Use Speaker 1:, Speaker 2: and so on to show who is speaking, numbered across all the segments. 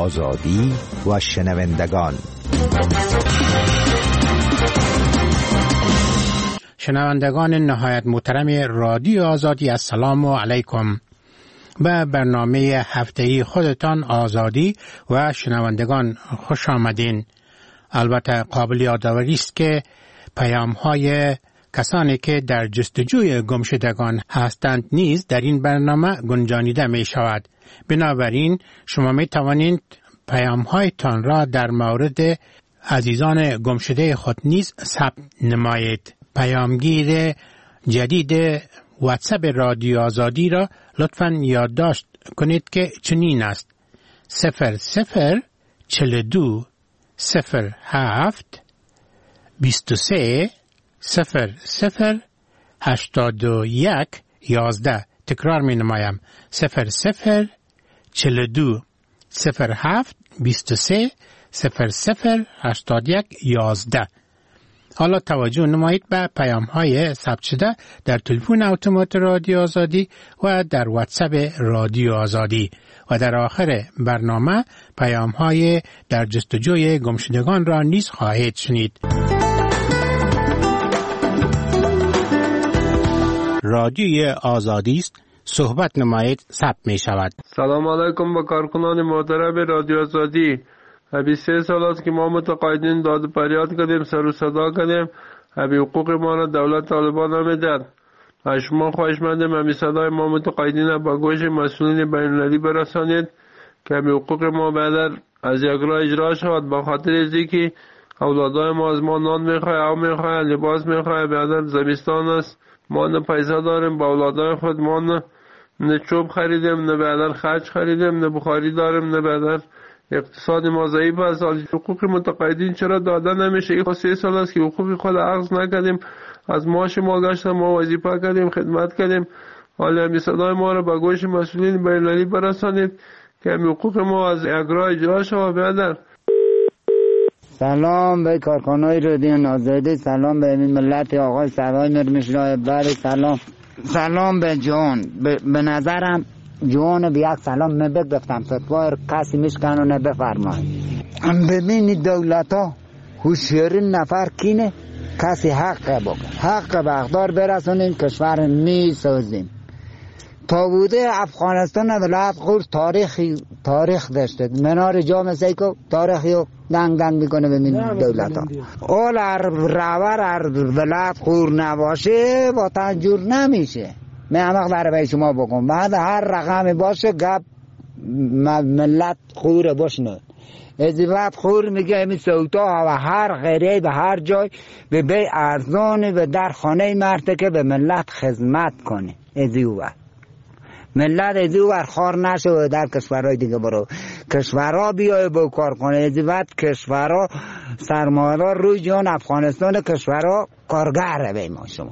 Speaker 1: آزادی و شنوندگان.
Speaker 2: شنوندگان نهایت محترم رادیو آزادی، السلام علیکم. به برنامه هفته‌ای خودتان آزادی و شنوندگان خوش آمدین. البته قابل یادآوری است که پیام‌های کسانی که در جستجوی گمشدگان هستند نیز در این برنامه گنجانیده می شود. بنابراین شما می توانید پیام‌هایتان را در مورد عزیزان گمشده خود نیز ثبت نمایید. پیامگیر جدید واتساپ رادیو آزادی را لطفاً یادداشت کنید که چنین است: 0042 07 23 0081 11. تکرار می نمایم: 0042 07 23 0081 11. حالا توجه نمایید به پیام‌های ثبت شده در تلفن اتومات رادیو آزادی و در واتساپ رادیو آزادی و در آخر برنامه پیام‌های در جستجوی گمشدگان را نیز خواهید شنید. رادیو آزادی است، صحبت نمایید، ثبت می شود.
Speaker 3: سلام علیکم با کارکنان محترم رادیو آزادی. 23 سال است که ما متقاعدین داد و فریاد کردیم، سر و صدا کردیم، حقوق ما را دولت طالبان نمیداد. از شما خواهشمندیم همین صدای ما متقاعدین با گوش مسئولین بین‌المللی برسانید که حقوق ما بعد از یک راه اجرا شود. با خاطر ازی که اولادای ما از ما نان میخواه، آب میخواه، لباس میخواه. بعد زمستان است، ما نه پیسه داریم با اولادای خود، ما نه چوب خریدیم، نه بعد خرج خریدیم، نه بخاری داریم، نه بعد اقتصاد ما ضعیف است. حقوق متقاعدین چرا داده نمیشه؟ این 3 سال است که حقوق خود اخذ نکردیم، از معاش ما گشتیم، ما وظیفه کردیم، خدمت کردیم. حالا همین صدای ما را به گوش مسئولین بین‌المللی برسانید که همین حقوق ما از اجرا اجرا شود. برادر
Speaker 4: سلام به کارکنان رادیو آزادی، سلام به ملت آقای سوای مرمشرای بر، سلام به جان. به نظرم جوان به یک سلام نبگفتم فتوای کسی میشکنه نبفرمایی. ببینید دولت ها هوشیارین نفر کینه، کسی حق بگه، حق به اقدار برسونیم، کشور میسازیم. تا بوده افغانستان ولایت خور تاریخ داشته، منار جامعه سیکو تاریخی رو دنگ میکنه. ببین دولت ها اول رور ولایت خور نباشه با تنجور نمیشه. من همه برای شما بگم، بعد هر رقمی باشه گپ ملت خور باشنه. از وقت خور میگه همین سوتا و هر غیره به هر جای به بی ارزانی و در خانه مرته که به ملت خدمت کنه. از وقت ملت از وقت خار نشه و در کشورهای دیگه برو کشورها بیای با کار کنه. از وقت کشورها سرمایه‌دار روی جان افغانستان کشورها کارگره به ما شما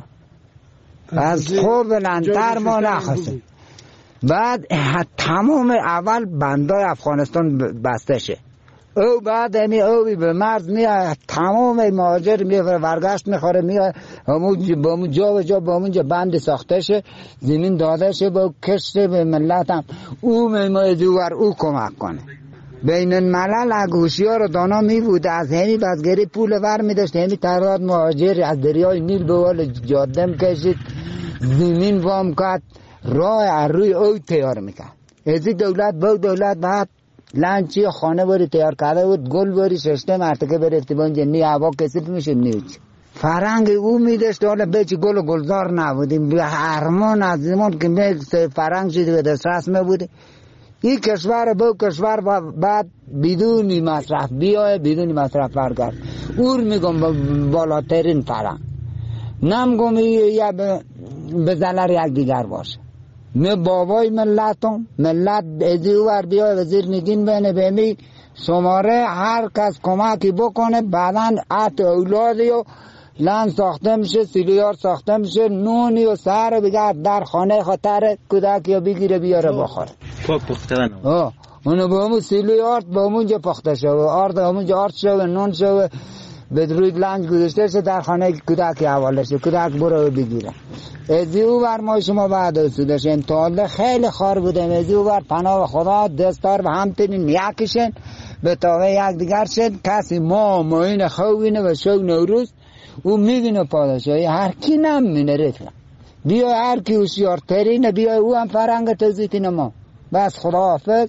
Speaker 4: از خوب بلندتر ما نخواستیم. بعد تمام اول بندای افغانستان بسته شه، او بعد همی اوی به مرز میاد، تمام مهاجر میاد ورگشت میخوره، میاد همون جا و جا با اونجا بند ساخته شه، زمین داده شه با کشته به ملت هم او میماید او کمک کنه. بین الملل اگوشی رو دانا می بود، از همی بزگری پول ور می داشت، همی تعداد مهاجر از دریای نیل به وال جاده کشید، زمین وام کرد، راه روی او تیار میکرد. ازی دولت با دولت بعد لنچی خانه باری تیار کرده بود، گل باری ششته مرتکه برفتی بانجا نی هوا کسیف میشه نیوچ فرنگ او میداشت. حالا بچی گل و گلزار نبودیم، به هرمان از زمان که فرنگ شدی به دسترس میبودی. این کشور با کشور بعد بدون مصرف بیای، بدون مصرف برگرد. اور میگم بالاترین فرنگ نمگم یا به ضرر یک دیگر باشه. می بابای ملتم، ملت ازیور بیای وزیر نگین بینه بمی شماره هر کس کمکی بکنه، بعداً ات اولادی و لن ساخته میشه، سیلیار ساخته میشه، نونی و سر بگرد در خانه خاطر کودک یا بگیره بیاره بخوره.
Speaker 5: پخته
Speaker 4: اونو با همون سیلیار با همونجا پخته شده، همونجا آرد شده، نون شده، به روی لنج گذاشته شده در خانه کودک حواله شده، کودک برو بگیره. ازی او بر ما شما بعد داشتیم تالده خیلی خار بودیم. ازی او بر پناه خدا دستار و همتنین یکشن به تاقه یک دیگر شد. کسی ما این خوبینه و شو نوروز او میبینه پادشاهی هر کی نمینه رفت بیا هر کی هوشیارترینه بیا او هم فرنگ تزیتین ما. بس خدا حافظ.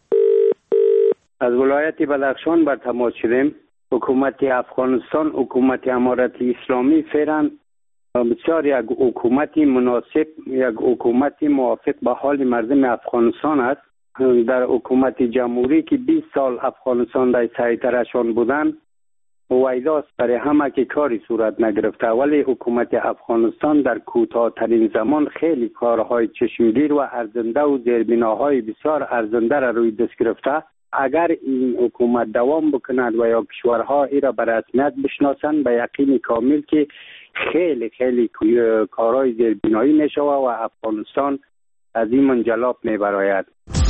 Speaker 5: از ولایت بدخشان بر تماس شدیم. حکومت افغانستان حکومت امارت اسلامی فعلا بسیار یک حکومتی مناسب، یک حکومتی موافق به حال مردم افغانستان است. در حکومت جمهوری که 20 سال افغانستان در سیطره‌شان بودند ویداست برای همه که کاری صورت نگرفته، ولی حکومت افغانستان در کوتاه‌ترین زمان خیلی کارهای چشمگیر و ارزنده و زیربناهای بسیار ارزنده را روی دست گرفته. اگر این حکومت دوام بکند و یا کشورها ای را به رسمیت بشناسند به یقین کامل که خیلی خیلی کارهای زیربنایی می شود و افغانستان از این منجلاب می براید.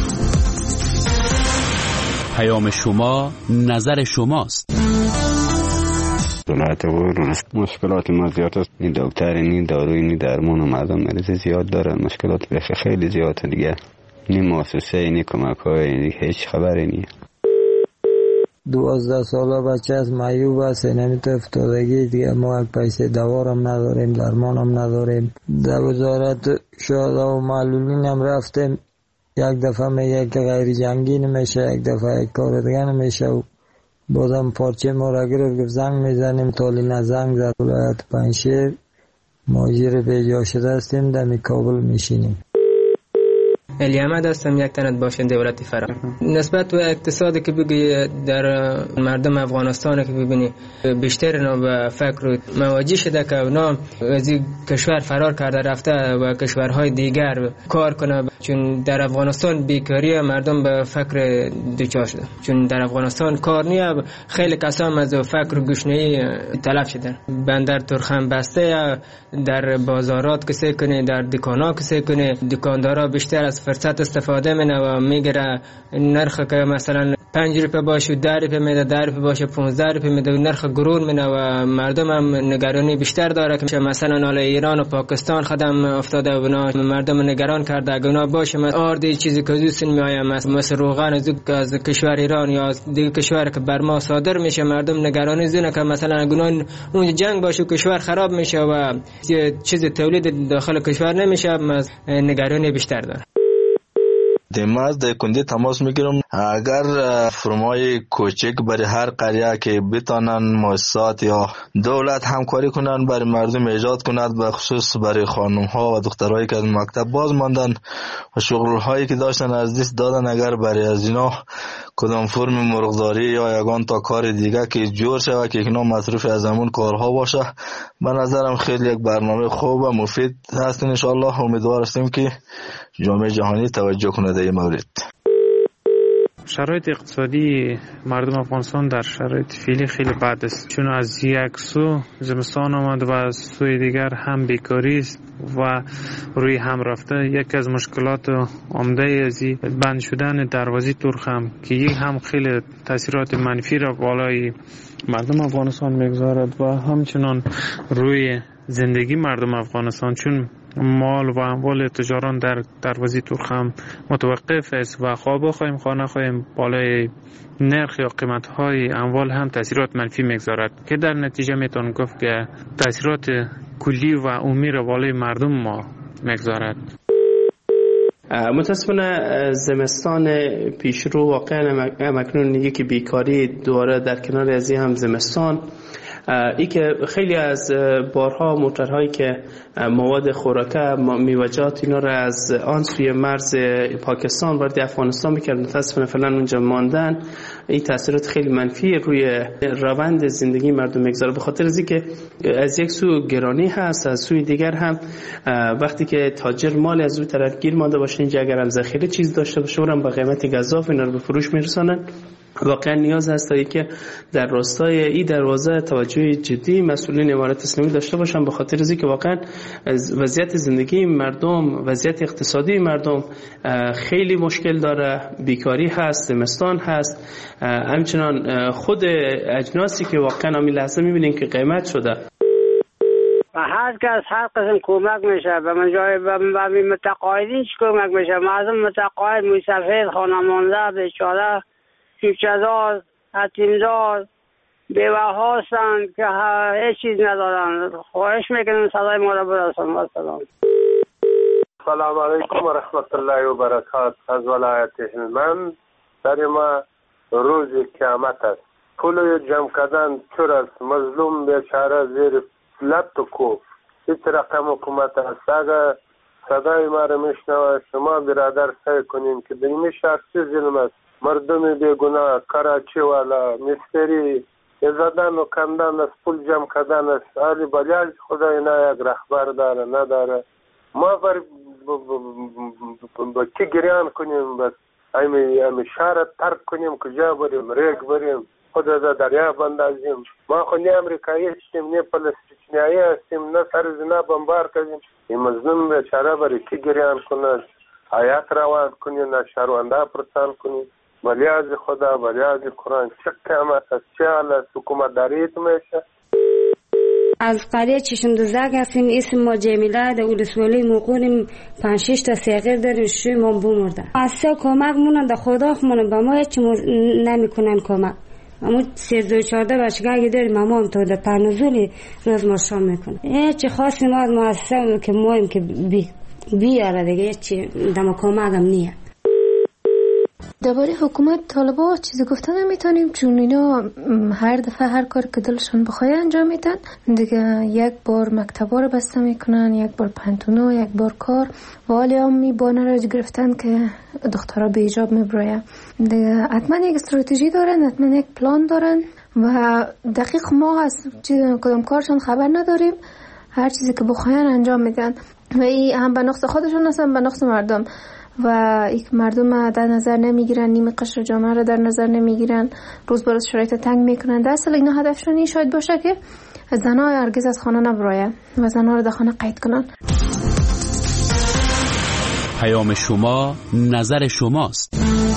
Speaker 6: پیام شما نظر شماست.
Speaker 7: دولت مشکلات ما زیاد است. این دکتر این داروی این درمان و مردم مریض زیاد دارن. مشکلات خیلی زیاده دیگه. این مؤسسه این کمک های هیچ خبری نیست.
Speaker 8: 12 ساله بچه از معیوب است، نمیتونه افتادگی دیگه. ما پیسه دوارم نداریم، درمانم نداریم. در وزارت شهدا و معلولین هم رفتیم، یک دفعه میگه که غیر جنگی نمیشه، یک دفعه یک کار دیگه نمیشه و بازم پارچه ما را گرفت زنگ میزنیم. تالینا زنگ زد ولایت پنجشیر، مهاجر بیجا شده هستیم، دمی کابل میشینیم.
Speaker 9: علی احمد هستم، یک تنت باشنده ولایت فرا. نسبت به اقتصادی که بگی در مردم افغانستان که ببینی بیشتر اینا به فکر مواجه شده که اونا از کشور فرار کرده رفته و کشورهای دیگر کار کنه، چون در افغانستان بیکاری مردم به فکر دوچار شده، چون در افغانستان کار نیه. خیلی کسان از فکر گشنه‌ای تلف شدن. بندر ترخم بسته، در بازارات کسی کنه، در دکانا کسی کنه، دکاندارا بیشتر از فرصت استفاده منه و میگره نرخ که مثلا 5 روپیه باشه 10 روپیه میده، 10 روپیه باشه 15 روپیه میده و نرخ گرون منه و مردم هم نگرانی بیشتر داره که مثلا حالا ایران و پاکستان خدم افتاده و مردم نگران کرده اگه اونا باشه آردی چیزی که دوستن میآید مثل روغن از کشور ایران یا از دیگه کشور که بر ما صادر میشه، مردم نگرانی زونه که مثلا اگه اون جنگ باشه کشور خراب میشه و چیز تولید داخل کشور نمیشه، نگرانی بیشتر داره.
Speaker 10: دیماز در کنده تماس میگیرم. اگر فرمای کوچک برای هر قریه که بتانن مؤسسات یا دولت همکاری کنن برای مردم ایجاد کند، به خصوص برای خانم ها و دخترایی که از مکتب باز ماندن و شغل هایی که داشتن از دست دادن، اگر برای از اینا کدام فرم مرغداری یا یگان تا کار دیگه که جور شود که اینا مصرف از همون کارها باشه، به نظرم خیلی یک برنامه خوب و مفید هست. ان شاء الله امیدوار هستیم که جامعه جهانی توجه کنه در این مورد.
Speaker 3: شرایط اقتصادی مردم افغانستان در شرایط فعلی خیلی بد است، چون از یک سو زمستان آمد و از سوی دیگر هم بیکاری است و روی هم رفته. یکی از مشکلات عمده از بند شدن دروازه ترخم که یک هم خیلی تاثیرات منفی را بالای مردم افغانستان میگذارد و همچنان روی زندگی مردم افغانستان، چون مال و اموال تجاران در دروازه ترخم متوقف است و خواه بخواهیم خواه نخواهیم بالای نرخ یا قیمت های اموال هم تاثیرات منفی میگذارد که در نتیجه میتون گفت که تاثیرات کلی و عمومی را بالای مردم ما میگذارد.
Speaker 11: متاسفانه زمستان پیشرو واقعا اکنون میگه که بیکاری دوباره در کنار از هم زمستان، ای که خیلی از بارها موتورهایی که مواد خوراکه میوه‌جات اینا را از آن سوی مرز پاکستان وارد افغانستان میکرد، متاسفانه فعلا اونجا ماندن. این تاثیرات خیلی منفی روی روند زندگی مردم میگذاره، به خاطر از اینکه از یک سو گرانی هست، از سوی دیگر هم وقتی که تاجر مال از اون طرف گیر مانده باشه، اینجا اگر هم ذخیره چیز داشته باشه اونم با قیمت گزاف اینا رو به فروش میرسونن. واقعا نیاز هست تا که در راستای این دروازه توجه جدی مسئولین امارت اسلامی داشته باشن، به خاطر از اینکه واقعا وضعیت زندگی مردم، وضعیت اقتصادی مردم خیلی مشکل داره، بیکاری هست، زمستان هست، همچنان خود اجناسی که واقعا همین لحظه میبینین که قیمت شده.
Speaker 5: هر کس هر قسم کمک میشه. به من جای به متقاعدین چی کمک میشه؟ مردم متقاعد موسفید، خانمانده، بیچاره، چوچه‌دار، یتیمدار، بیوه هستند که هیچ چیز ندارن. خواهش میکنم صدای ما را برسان.
Speaker 3: سلام علیکم و رحمت الله و برکات. از ولایت هلمند در ما روز قیامت است. پول جمع کردن چور است. مظلوم بیچاره زیر لط و کوف. هیچ رقم حکومت است. اگر صدای ما را میشنوه شما برادر سعی کنین که در این شهر چه ظلم است. مردم بیگناه، کراچی والا، مستری زدن و کندن است، پول جمع کردن است. حالی بلیاج خدا اینا یک رهبر داره نداره. ما بر کی گریان کنیم؟ بس همین شهر ترک کنیم، کجا بریم؟ ریگ بریم، خود در دریا بندازیم. ما خو نه امریکایی هستیم نه فلسطینیایی هستیم، نه سر زنا بمبار کنیم. این مظلوم بیچاره برای کی گریان کنه؟ آیات روان کنیم، شهرونده پرسان کنیم. بلیاز خدا، بلیاز قرآن. چه قیامت است، چه حال است؟ حکومت داریت میشه.
Speaker 12: از قریه چشم دوزک هستیم. اسم ما جمیله. در ولسوالی موقعیم 5-6 تا سیغیر داریم. شوی ما بمرده. از سه کمک مونن در خدا خمونن. با ما هیچ نمیکنن کمک. اما 13-14 بچگاهی داریم. ما هم تا در پرنزولی روز ما شام میکنن. هیچ خاصی ما از مؤسسه که مایم که بیاره دیگه هیچ دم کمک هم نیه.
Speaker 13: درباره حکومت طالبا چیزی گفتن نمیتونیم، چون اینا هر دفعه هر کار که دلشون بخواد انجام میدن دیگه. یک بار مکتبا رو بسته میکنن، یک بار پنتونا، یک بار کار. و حالی هم میبانه رو گرفتن که دخترها به ایجاب میبراید دیگه. حتما یک استراتژی دارن، حتما یک پلان دارن و دقیق ما از کدام کارشون خبر نداریم. هر چیزی که بخواین انجام میدن و این هم به نقص خودشون هستن، به نقص مردم. و یک مردم در نظر نمیگیرن، نیمه قشر جامعه را در نظر نمیگیرن، روز به روز شرایط تنگ میکنن. در اصل اینا هدفشون این شاید باشه که زنها هرگز از خانه نبراین و زنها را در خانه قید کنن.
Speaker 6: پیام شما نظر شماست.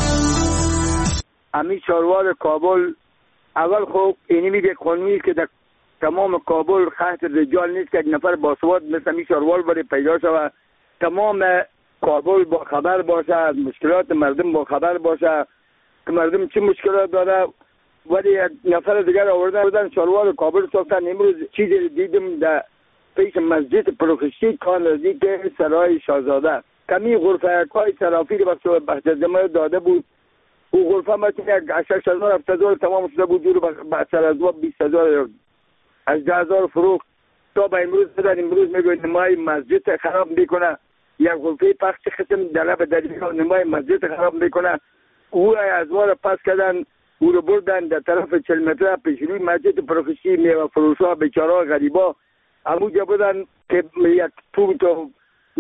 Speaker 14: امی چاروار کابل اول خوب اینی میگه قانونی که در تمام کابل خط رجال نیست که یک نفر باسواد مثل امی چاروار بره پیدا شود. تمام کابل با خبر باشه، از مشکلات مردم با خبر باشه که مردم چه مشکلات داره. ولی یک نفر دیگر آوردن چاروار کابل ساختن. امروز چیزی دیدم در پیش مسجد پروخشتی کار نزدیک سرای شاهزاده کمی غرفه کای صرافی رو وقت بحث داده بود. او غرفه مثل یک 6,000 تمام شده بود، جور به سر از 20,000 18,000 فروخت تا به امروز بدن. امروز میگوید نمای مسجد خراب میکنه. یک غرفه پخش قسم در به دریا نمای مسجد خراب میکنه. او از ما را پس کردن، او رو بردن در طرف 40 متر پیش روی مسجد پروخشتی. میوه فروشا بیچاره‌ها غریبا همونجا بودن که یک توت و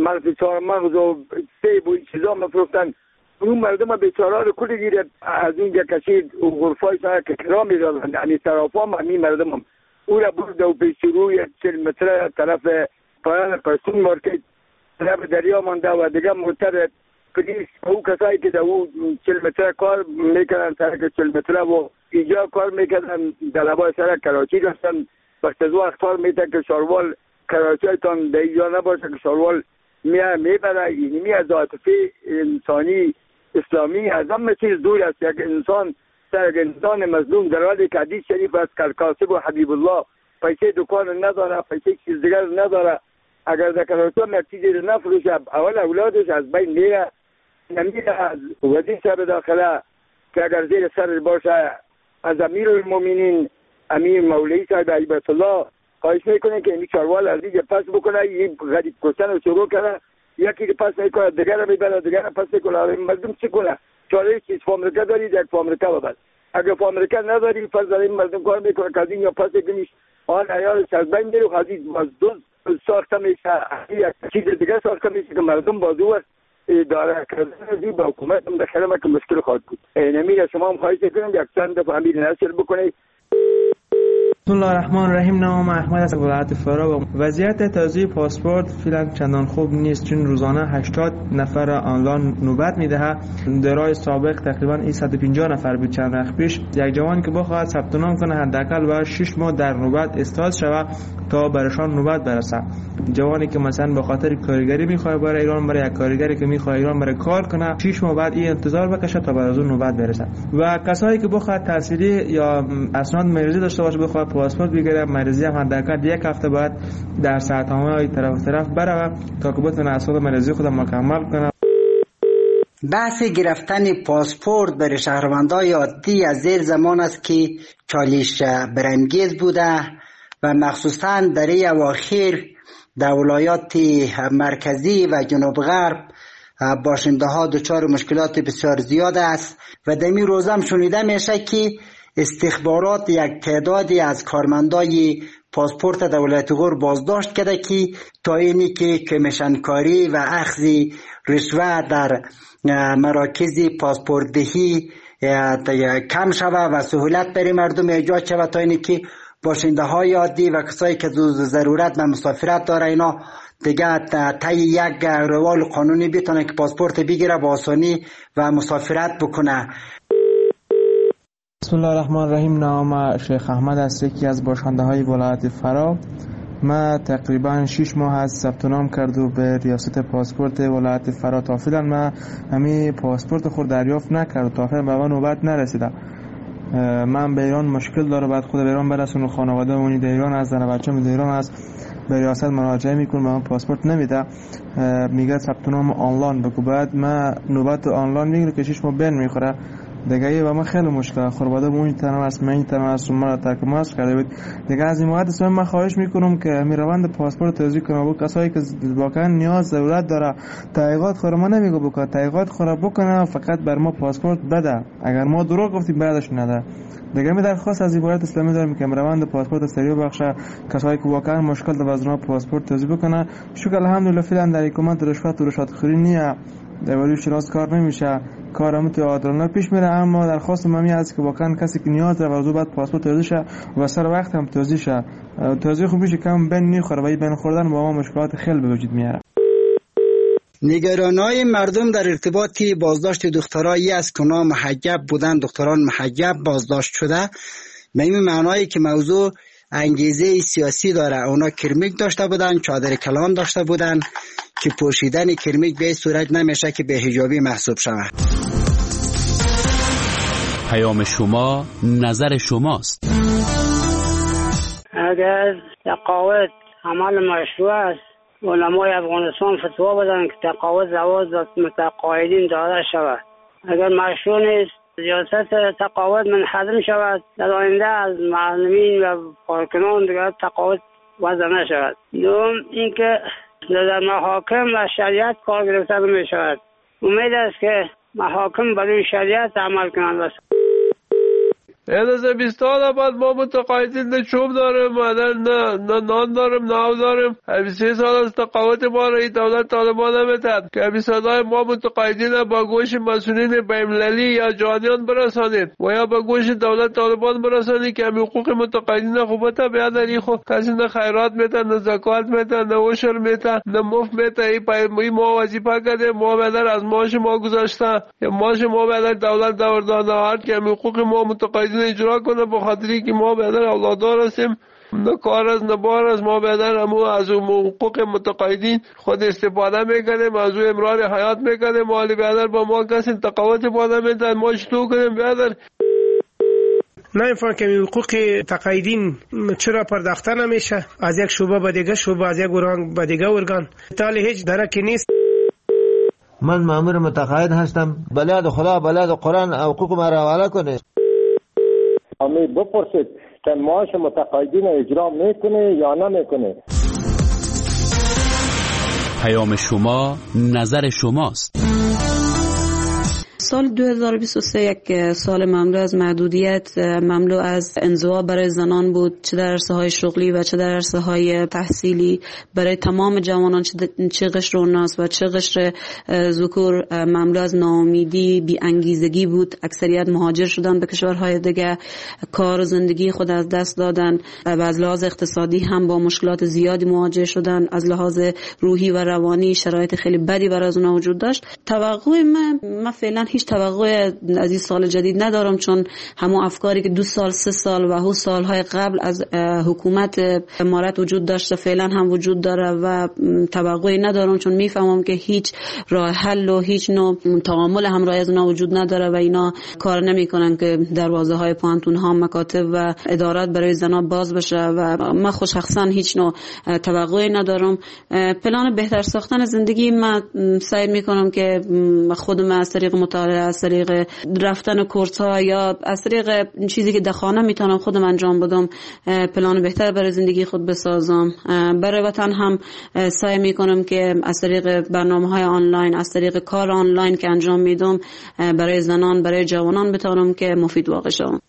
Speaker 14: مغز و سیب و چیزا میفروختن. اون مردم بیچاره‌ها رو کلی گیره از اینجا کشید و غرفای سر که کرا میدادن. یعنی طرفا هم همین مردم هم او را برد و پیش روی 40 متر طرف پایان پرسون مارکت طرف دریا مانده و دیگه مرتر پلیس او کسایی که در او 40 متر کار میکنن سرک 40 متر و اینجا کار میکنن در لبای سرک کراچی داشتن. وقت از وقت کار میتن که شاروال کراچی تان در اینجا نباشه که شاروال میبره. اینمی از عاطفه انسانی اسلامی از همه چیز دور است. یک انسان سر انسان مظلوم در حالی که حدیث شریف از کاسب و حبیب الله پیسه دکان نداره، پیسه چیز دیگر نداره. اگر ذکراتو یک چیزی رو نفروشه اول اولادش از بین میره. نمیره از وزیر صاحب داخله که اگر زیر سر باشه، از امیر المومنین امیر مولوی صاحب عیبت الله خواهش میکنه که این چاروال از اینجا پس بکنه. این غریب کشتن رو شروع کنه، یکی که پس میکنه دیگر رو میبره، دیگر رو پس میکنه. مردم چی کنه؟ چاره چیز فامریکا دارید، یک فامریکا ببر. اگر فامریکا نداری پس در این مردم کار میکنه که از این یا پس کنیش آن عیالش از بین میره. خواهدید مزدوز ساخته میشه، یک چیز دیگه ساخته میشه که مردم بازو اداره کردن با حکومت هم داخل ما که مشکل خواهد بود. نمیره شما هم خواهش کنم یک چند دفعه همین نشر بکنید.
Speaker 15: بسم الله الرحمن الرحیم. نام احمد از ولایت فرا. وضعیت توزیع پاسپورت فعلا چندان خوب نیست، چون روزانه 80 نفر آنلاین نوبت میده. درای سابق تقریبا 150 نفر بود چند وقت پیش. یک جوان که بخواد ثبت نام کنه حداقل باید 6 ماه در نوبت استاد شود تا برشان نوبت برسه. جوانی که مثلا به خاطر کارگری میخواد برای ایران، برای یک کارگری که میخواد ایران برای کار کنه 6 ماه بعد این انتظار بکشه تا بعد از اون نوبت برسه. و کسایی که بخواد تحصیلی یا اسناد مریضی داشته باشه بخواد پاسپورت بگیره، مریضی هم حداقل یک هفته بعد در ساعت‌های طرف بره تا که بتونه اسناد مریضی خود مکمل کنه.
Speaker 16: بحث گرفتن پاسپورت برای شهروندان عادی از زیر زمان است که چالش برانگیز بوده و مخصوصا در این اواخر در ولایات مرکزی و جنوب غرب باشنده ها دچار مشکلات بسیار زیاد است و در این روزه هم شنیده میشه که استخبارات یک تعدادی از کارمندای پاسپورت دولت غور بازداشت کرده که تا اینی که کمیشنکاری و اخذ رشوه در مراکز پاسپورت دهی کم شود و سهولت برای مردم ایجاد شود تا اینی که باشنده های عادی و کسایی که ضرورت و مسافرت داره اینا دیگه طی یک روال قانونی بتونه که پاسپورت بگیره با آسانی و مسافرت بکنه.
Speaker 15: بسم الله الرحمن الرحیم. نام شیخ احمد است، یکی از باشنده های ولایت فرا. ما تقریبا 6 ماه از ثبت نام کرد و به ریاست پاسپورت ولایت فرا تا فعلا ما همین پاسپورت خود دریافت نکرد تا فعلا به من نوبت نرسیده. من به ایران مشکل داره، بعد خود به ایران برسونم، خانواده مونی در ایران است، زن بچه‌م در ایران است، به ریاست مراجعه میکنم به من پاسپورت نمیده، میگه ثبت نام آنلاین بگو. بعد من نوبت آنلاین میگیره که 6 ماه بین میخوره دیگه و من خیلی مشکل خانواده مونی تنها است، من تنها است، ما ترک ماست کرده بود دیگه. از این مواد من خواهش میکنم که می روند پاسپورت توزیع کنه با کسایی که واقعا نیاز ضرورت داره. تایید خود ما نمیگو بکنه، تایید خود بکنه، فقط بر ما پاسپورت بده، اگر ما دروغ گفتیم بعدش نده دیگه. می درخواست از عبارت اسلامی دارم که روند پاسپورت سریع بخشه، کسایی که واقعا مشکل داره از ما پاسپورت توزیع بکنه. شکر الحمدلله فعلا در حکومت رشوت و رشوتخوری نیه، در ولی شراز کار نمیشه، کارم تو عادلانه پیش میره. اما درخواست ممی است که واقعا کسی که نیاز داره ورزو بعد پاسپورت توزیع شه و سر وقت هم توزیع شه. توزیع خوب میشه کم بین میخوره و این بین خوردن با ما مشکلات خیلی به وجود میاره.
Speaker 16: نگرانای مردم در ارتباط بازداشت دخترایی است که اونا محجب بودن، دختران محجب بازداشت شده، به این معنایی که موضوع انگیزه سیاسی داره. اونا کرمیک داشته بودن، چادر کلان داشته بودن که پوشیدن کرمیک به صورت نمیشه که به حجابی محسوب شود.
Speaker 6: پیام شما نظر شماست.
Speaker 17: اگر تقاعد عمل مشروع است، علمای افغانستان فتوا بدن که تقاعد زواج متقاعدین داده شود. اگر مشروع نیست ریاست تقاعد منحدم شود، در آینده از معلمین و کارکنان دیگر تقاعد وضع نشود. دوم اینکه در محاکم و شریعت کار گرفته می شود. امید است که محاکم برای شریعت عمل کنند.
Speaker 3: از 20 سال بعد ما متقاعدین نه چوب داریم، نه نان داریم، نه آب داریم. 23 سال از تقاعد ما را دولت طالبان نمیداد که صدای ما متقاعدین با گوش مسئولین بین‌المللی یا جهانیان برسانید و یا با گوش دولت طالبان برسانید که حقوق متقاعدین خوبه بیادری خود کسی نه خیرات میتن، نه زکات میتن، نه عشر میتن، نه مفت میتن. این ما وظیفه کردیم، ما بدر از معاش ما گذاشته یا معاش ما بدر دولت داده هر که حقوق ما متقاعدین اجرا کنه، به خاطری که ما بدر اولادار هستیم، نه کار از نه بار از ما بدر همو از حقوق متقاعدین خود استفاده میکنیم، از او امرار حیات میکنیم. مالی بدر با ما کسی تقاعد باده میدن، ما چطور کنیم بدر؟
Speaker 18: نمیفهم که حقوق تقاعدین چرا پرداخته نمیشه از یک شعبه به دیگه شعبه، از یک ارگان به دیگه ارگان، تالی هیچ درکی نیست.
Speaker 19: من مامور متقاعد هستم، بلاد خدا بلاد قرآن حقوق ما را حواله کنه.
Speaker 20: امی بپرسید که معاش متقاعدین اجرا میکنه یا نمیکنه.
Speaker 6: پیام شما نظر شماست.
Speaker 21: سال 2023 یک سال مملو از محدودیت، مملو از انزوا برای زنان بود، چه در عرصه‌های شغلی و چه در عرصه‌های تحصیلی برای تمام جوانان، چه قشر اوناس و چه قشر ذکور. مملو از ناامیدی، بی انگیزگی بود. اکثریت مهاجر شدن به کشورهای دیگه، کار و زندگی خود از دست دادن و از لحاظ اقتصادی هم با مشکلات زیادی مواجه شدن. از لحاظ روحی و روانی شرایط خیلی بدی برای از اونها وجود داشت. توقع من فعلا هیچ توقع از این سال جدید ندارم، چون همون افکاری که 2 سال 3 سال و هو سالهای قبل از حکومت امارات وجود داشته فعلا هم وجود داره و توقعی ندارم، چون میفهمم که هیچ راه حل و هیچ نوع تعامل همراه از اونها وجود نداره و اینا کار نمیکنن که دروازه های پانتون ها، مکاتب و ادارات برای زنا باز بشه و من خود شخصا هیچ نوع توقعی ندارم. پلان بهتر ساختن زندگی من سعی میکنم که خودم از طریق مطالعه، از طریق رفتن کورس ها یا از طریق چیزی که در خانه میتونم خودم انجام بدم پلان بهتر برای زندگی خود بسازم. برای وطن هم سعی میکنم که از طریق برنامه‌های آنلاین، از طریق کار آنلاین که انجام میدم برای زنان، برای جوانان بتونم که مفید واقع شوم.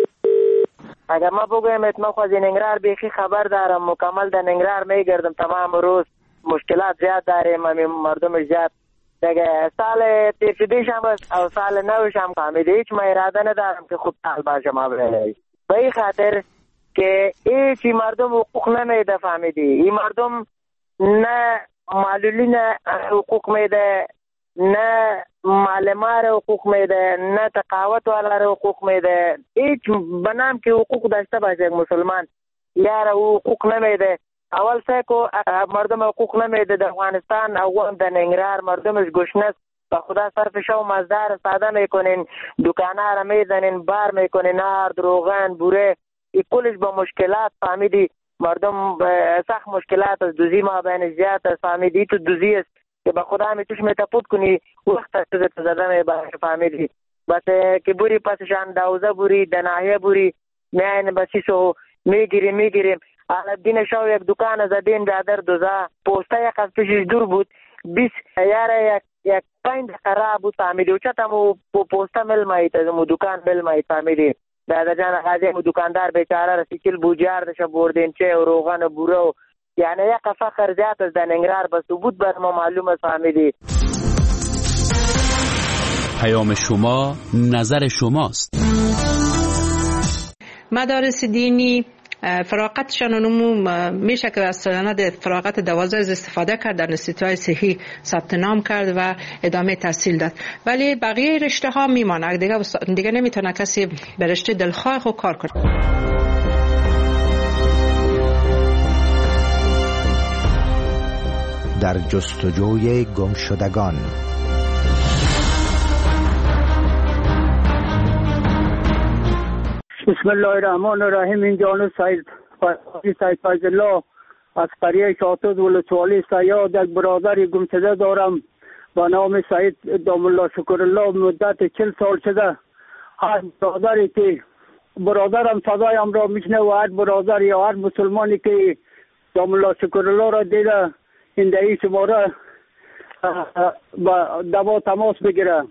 Speaker 22: اگر ما بگویم اتمام از ننگرهار بیخی خبر دارم، مکمل در ننگرهار میگردم تمام روز، مشکلات زیاد داریم، مردم زیاد دیگه. سال تیر شدیش هم او سال نوش هم فهمیده، هیچ ما اراده ندارم که خوب سال باشم. به این خاطر که هیچی مردم حقوق نمیده، فهمیدی؟ این مردم نه معلولین حقوق میده، نه معلمان حقوق میده، نه تقاوت والا حقوق میده. هیچ بنام که حقوق داشته باشه یک مسلمان یار حقوق نمیده. اول سیکو مردم حقوق نمیده در افغانستان، اول در ننگرهار مردمش گشنه و خدا صرف شو مزدار ساده میکنین، دکانه را میزنین، بار میکنین، نار، روغن، بوره، این کلش با مشکلات، فهمیدی؟ مردم سخت مشکلات از دوزی ما بین زیاد است، فهمیدی؟ تو دوزی است که به خدا می توش می تپود کنی وقت از زده می باشه، فهمیدی؟ بس که بوری پسشان دوزه بوری دناهیه بوری میاین بسیسو میگیریم. الدین شو یک دکان زدین بیادر دوزه پوسته یک از پیشش دور بود 20 یاره یک 5 خراب بود، فهمیدی؟ و چطمو پوسته مل مایید از مو دکان مل مایید، فهمیدی؟ دادا جان غازی مو دکاندار بیچاره رسیکل بوجار دشه بردین چه و روغن و بوره و یعنی یک فخر زیاد از ننگرهار به ثبوت بر ما معلوم است، فهمیدی؟
Speaker 6: پیام شما نظر شماست.
Speaker 23: مدارس دینی فراغتشان میشه که از سند فراغت 12 استفاده کرد، در انستیتوهای صحی ثبت نام کرد و ادامه تحصیل داد، ولی بقیه رشته ها میمانه دیگه نمیتونه کسی به رشته دلخواه خود کار کنه.
Speaker 1: در جستجوی گمشدگان.
Speaker 24: بسم الله الرحمن الرحیم. این جانو سید فیض الله از قریه شاطد ولسوالی سیاد یک برادر گمشده دارم با نام سید دام الله شکر الله. مدت 40 سال شده هر برادری که برادرم صدایم را میشنه و هر برادر یا هر مسلمانی که دام الله شکر الله را دیده این دهی شماره با دوا تماس بگیره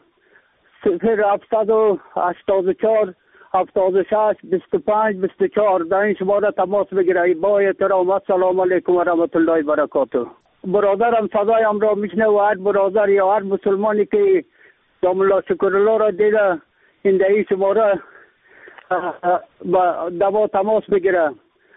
Speaker 24: 0784 76 25 24 در این شماره تماس بگیره. با احترام السلام علیکم و رحمت الله و برکاته. برادرم صدایم را میشنه و هر برادر یا هر مسلمانی که دام الله شکر الله را دیده این دهی شماره با دوا تماس بگیره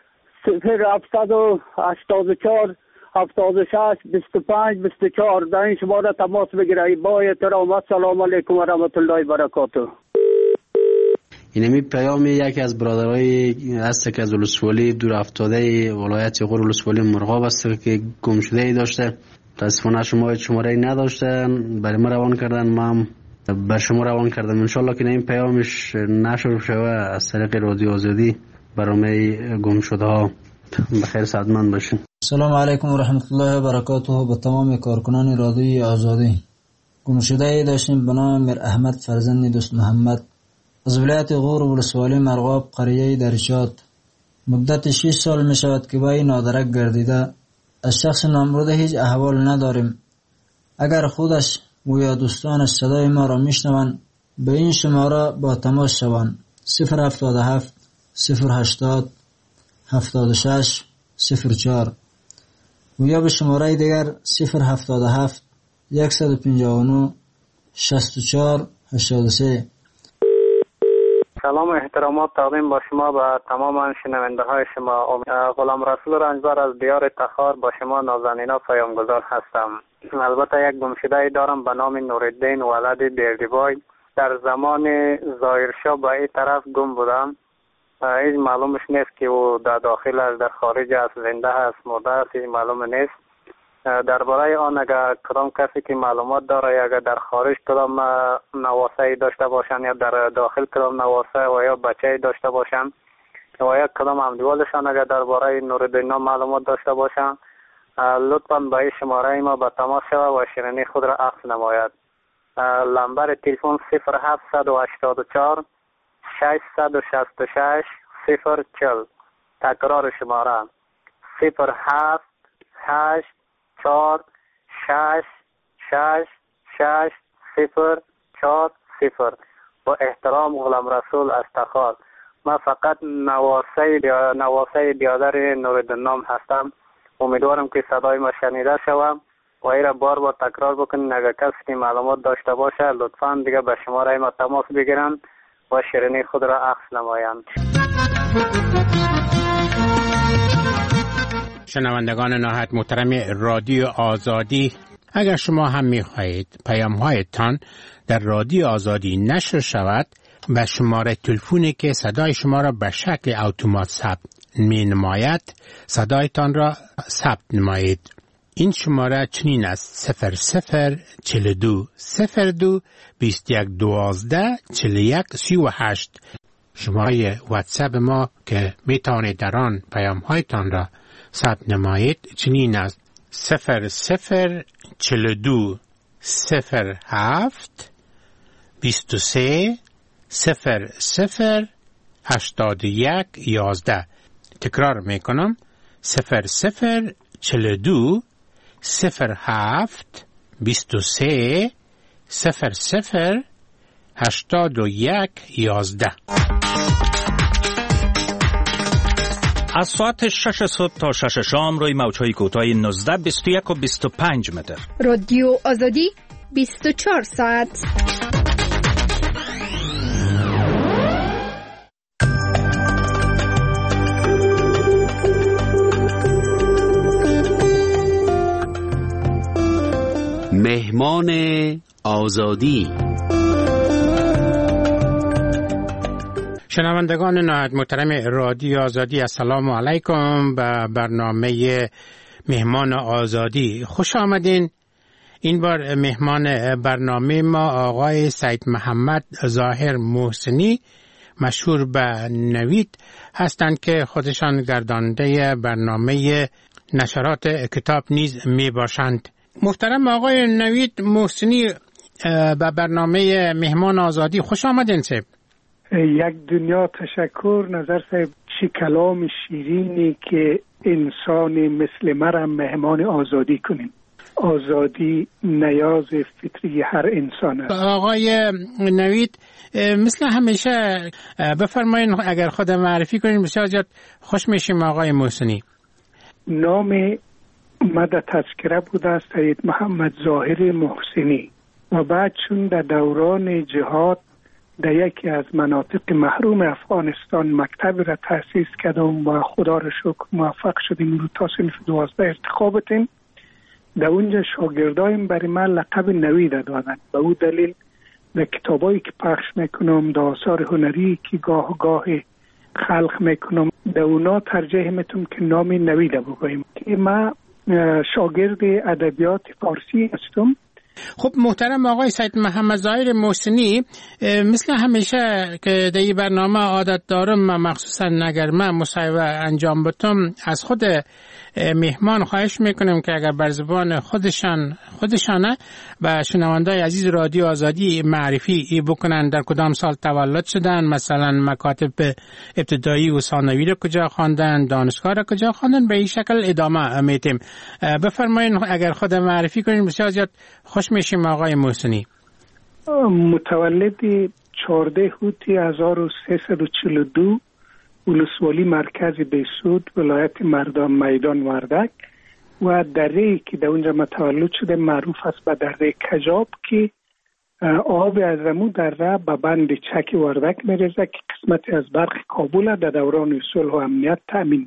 Speaker 24: 0784 76 25 24 در این شماره تماس بگیره. با احترام السلام علیکم و رحمت الله و برکاته.
Speaker 25: اینمی پیام یکی از برادرای هست که از ولسوالی دور افتاده ولایت غور ولسوالی مرغاب است که گم شده ای داشته. متاسفانه شما شماره نداشتن، برای ما روان کردن، ما بر شما روان کردم. انشالله که این پیامش نشر شوه از طریق رادیو آزادی برای گم شده ها. بخیر سعادتمند باشین.
Speaker 8: سلام علیکم و رحمت الله و برکاته. به تمام کارکنان رادیو آزادی. گم شده ای داشتیم به نام میر احمد فرزند دوست محمد از ولایت غور ولسوالی مرغاب قریه درشاد. مدت 6 سال می شود که با این نادرک گردیده. از شخص نامبرده هیچ احوال نداریم. اگر خودش و یا دوستان صدای ما را میشنوند به این شماره با تماس شوند 077 080 76 04 و یا به شماره دیگر 077 159 64 83.
Speaker 2: سلام و احترامات تقدیم با شما و تمام شنونده های شما. غلام رسول رنجبر از دیار تخار با شما نازنینا پیامگذار هستم. البته یک گمشده دارم به نام نورالدین ولد بیردیبای. در زمان ظاهرشاه به این طرف گم بودم. هیچ معلومش نیست که او در داخل است، در خارج است، زنده است، مرده است، هیچ معلوم نیست. درباره آن اگر کدام کسی که معلومات داره، اگر در خارج کدام نواسه داشته باشن یا در داخل کدام نواسه و یا بچه داشته باشن و یا کدام همدیوالشان اگر درباره نورالدین معلومات داشته باشن، لطفاً به این شماره ما به تماس شود و شیرینی خود را عکس نماید. نمبر تلفن 0784 666 040. تکرار شماره 078 4 6 6 6 0 4 0. با احترام غلام رسول از تخار. من فقط نواسه بیادر نورالدین هستم. امیدوارم که صدای ما شنیده شوم و این را بار تکرار بکنین. اگر کسی که معلومات داشته باشه لطفاً دیگه به شماره ما تماس بگیرن و شیرینی خود را عکس نمایند.
Speaker 4: شنوندگان نهایت محترم رادیو آزادی، اگر شما هم می‌خواهید پیام‌هایتان در رادیو آزادی نشر شود، به شماره تلفنی که صدای شما را به شکل اتومات ثبت می‌نماید صدایتان را ثبت نمایید. این شماره چنین است: 0042 02 21 12 41 38. شماره واتساپ ما که میتوانید در آن پیام‌هایتان را ثبت نمایید چنین است: 0042 07 23 00 81 11. تکرار میکنم: 0042 07 23 00 81 11.
Speaker 7: از ساعت 6 صبح تا 6 شام روی موج‌های کوتاه 19 21 و 25 متر.
Speaker 9: رادیو آزادی 24 ساعت.
Speaker 6: مهمان آزادی.
Speaker 4: شنوندگان نهایت محترم رادیو آزادی، السلام علیکم. به برنامه مهمان آزادی خوش آمدین. این بار مهمان برنامه ما آقای سید محمد ظاهر محسنی، مشهور به نوید هستند که خودشان گرداننده برنامه نشرات کتاب نیز می باشند. محترم آقای نوید محسنی، به برنامه مهمان آزادی خوش آمدین. صاحب
Speaker 10: یک دنیا تشکر. نظر صاحب چی کلام شیرینی که انسان مثل مرا مهمان آزادی کنیم. آزادی نیاز فطری هر انسان است.
Speaker 4: آقای نوید، مثل همیشه بفرمایید اگر خود معرفی کنین بسیار زیاد خوش میشیم. آقای محسنی،
Speaker 10: نام مد تذکره بوده است سید محمد ظاهر محسنی و بعد چون در دوران جهاد در یکی از مناطق محروم افغانستان مکتب را تأسیس کردم و خدا را شکر موفق شدیم رو تا صنف 12 ارتقا بتیم. در اونجا شاگردایم برای من لقب نوید دادن. به او دلیل در کتابایی که پخش میکنم، در آثار هنری که گاه خلق میکنم، در اونا ترجیح میتونم که نام نوید بگویم که من شاگرد ادبیات فارسی هستم.
Speaker 4: خب محترم آقای سید محمد ظاهر محسنی، مثل همیشه که در این برنامه عادت دارم، مخصوصا اگر من مصاحبه انجام بدم، از خود مهمان خواهش میکنم که اگر بر زبان خودشانه و شنوندای عزیز رادیو آزادی معرفی بکنن در کدام سال تولد شدن، مثلا مکاتب ابتدایی و ثانوی رو کجا خواندن، دانشگاه رو کجا خواندن، به این شکل ادامه میتیم. بفرمایید اگر خود معرفی کنین بسیار زیاد خوش خوش میشیم آقای محسنی.
Speaker 10: متولد 14 هوتی 1342 ولسوالی مرکز بیسود ولایت میدان وردک و دره که در اونجا متولد شده معروف است به دره کجاب که آب از امو دره به بند چک وردک میرزه که قسمتی از برق کابل در دوران صلح و امنیت تأمین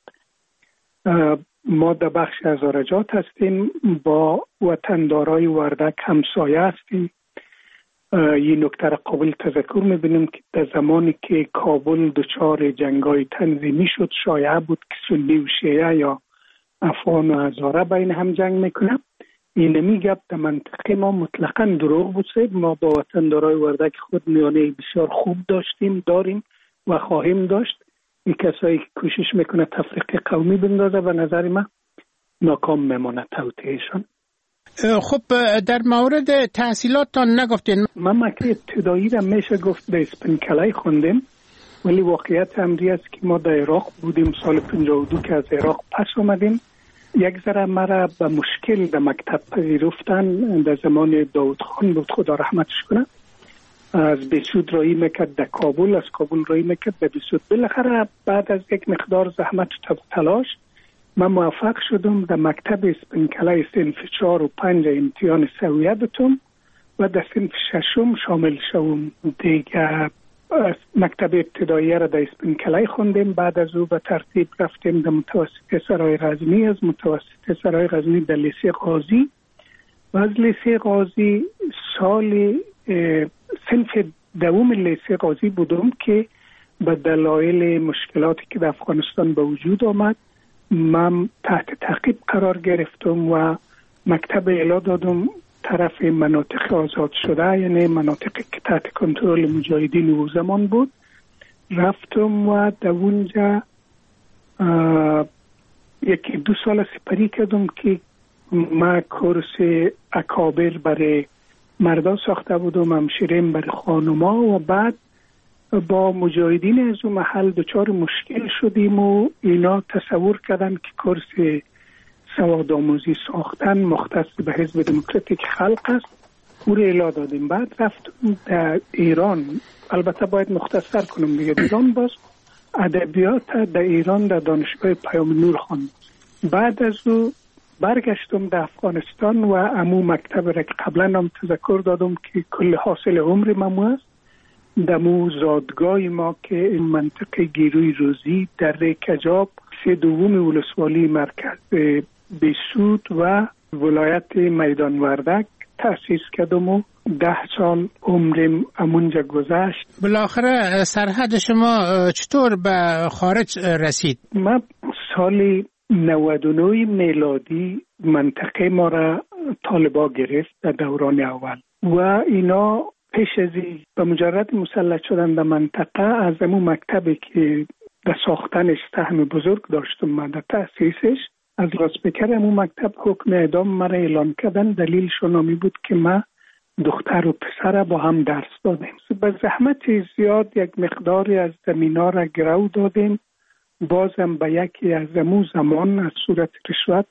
Speaker 10: میکرد. ما در بخش از آرجات هستیم، با وطندارای وردک همسایه هستیم. این نکته را قابل تذکر میبینیم که در زمانی که کابل دچار جنگای تنظیمی شد شایعه بود که سنی و شیعه یا افغان و هزاره بین هم جنگ میکنه. اینمی گپ در منطقه ما مطلقاً دروغ بود. ما با وطندارای وردک خود میانه بسیار خوب داریم و خواهیم داشت. این کسایی که کوشش میکنه تفریق قومی بندازه و نظر من ناکام میمونه توطئهشان.
Speaker 4: خب در مورد تحصیلاتتان نگفتین؟
Speaker 10: من مکتب ابتدایی را میشه گفت در اسپنکلای خوندیم، ولی واقعیت امری است که ما در عراق بودیم سال 52 که از عراق پس اومدیم. یک ذره مرا به مشکل در مکتب پذیرفتن در زمان داود خان بود، خدا رحمتش کنه. از بیسود رایی میکرد در کابل، از کابل رایی میکرد در بیسود. بالاخره بعد از یک مقدار زحمت و تلاش من موفق شدم در مکتب اسپنکلای صنف 4 و 5 امتحان سویه بتم و در صنف 6 شامل شوم. دیگه مکتب ابتدایی را در اسپنکلای خوندیم. بعد از او به ترتیب رفتیم در متوسط سرای غزنی، از متوسط سرای غزنی در لیسه قاضی و از لیسه قاضی سال صنف دوم لیسه قاضی بودم که به دلایل مشکلاتی که در افغانستان به وجود آمد من تحت تعقیب قرار گرفتم و مکتب اعلا دادم طرف مناطق آزاد شده، یعنی مناطقی که تحت کنترل مجاهدین او زمان بود. رفتم و در اونجا 1-2 سال سپری کردم که ما کورس اکابر برای مردا ساخته بودم، همشیرین برای خانوما و بعد با مجاهدین از اون محل دچار مشکل شدیم و اینا تصور کردن که کورس سواد آموزی ساختن مختص به حزب دموکراتیک خلق است. او رو اعلا دادیم. بعد رفتم در ایران، البته باید مختصر کنم دیگه، ایران باز ادبیات در ایران در دانشگاه پیام نور خواندم. بعد از او برگشتم در افغانستان و امو مکتب را که قبلا هم تذکر دادم که کل حاصل عمر ما است. دمو زادگاه ما که این منطقه گیروی روزی در کجاب 3 ولسوالی مرکز بیسود و ولایت میدان وردک تأسیس کردم و 10 سال عمرم امونجا گذشت.
Speaker 4: بالاخره سرحد شما چطور به خارج رسید؟
Speaker 10: من سال 99 میلادی منطقه ما را طالبا گرفت در دوران اول و اینا پیش از به مجرد مسلط شدن در منطقه از امون مکتبی که در ساختنش سهم بزرگ داشتم من در تأسیسش، از راسپیکر امون مکتب حکم اعدام مرا اعلان کردن. دلیلشون همی بود که ما دختر و پسر با هم درس دادیم. به زحمت زیاد یک مقداری از زمینا را گرو دادیم. بازم به یکی از امون زمان از صورت رشوت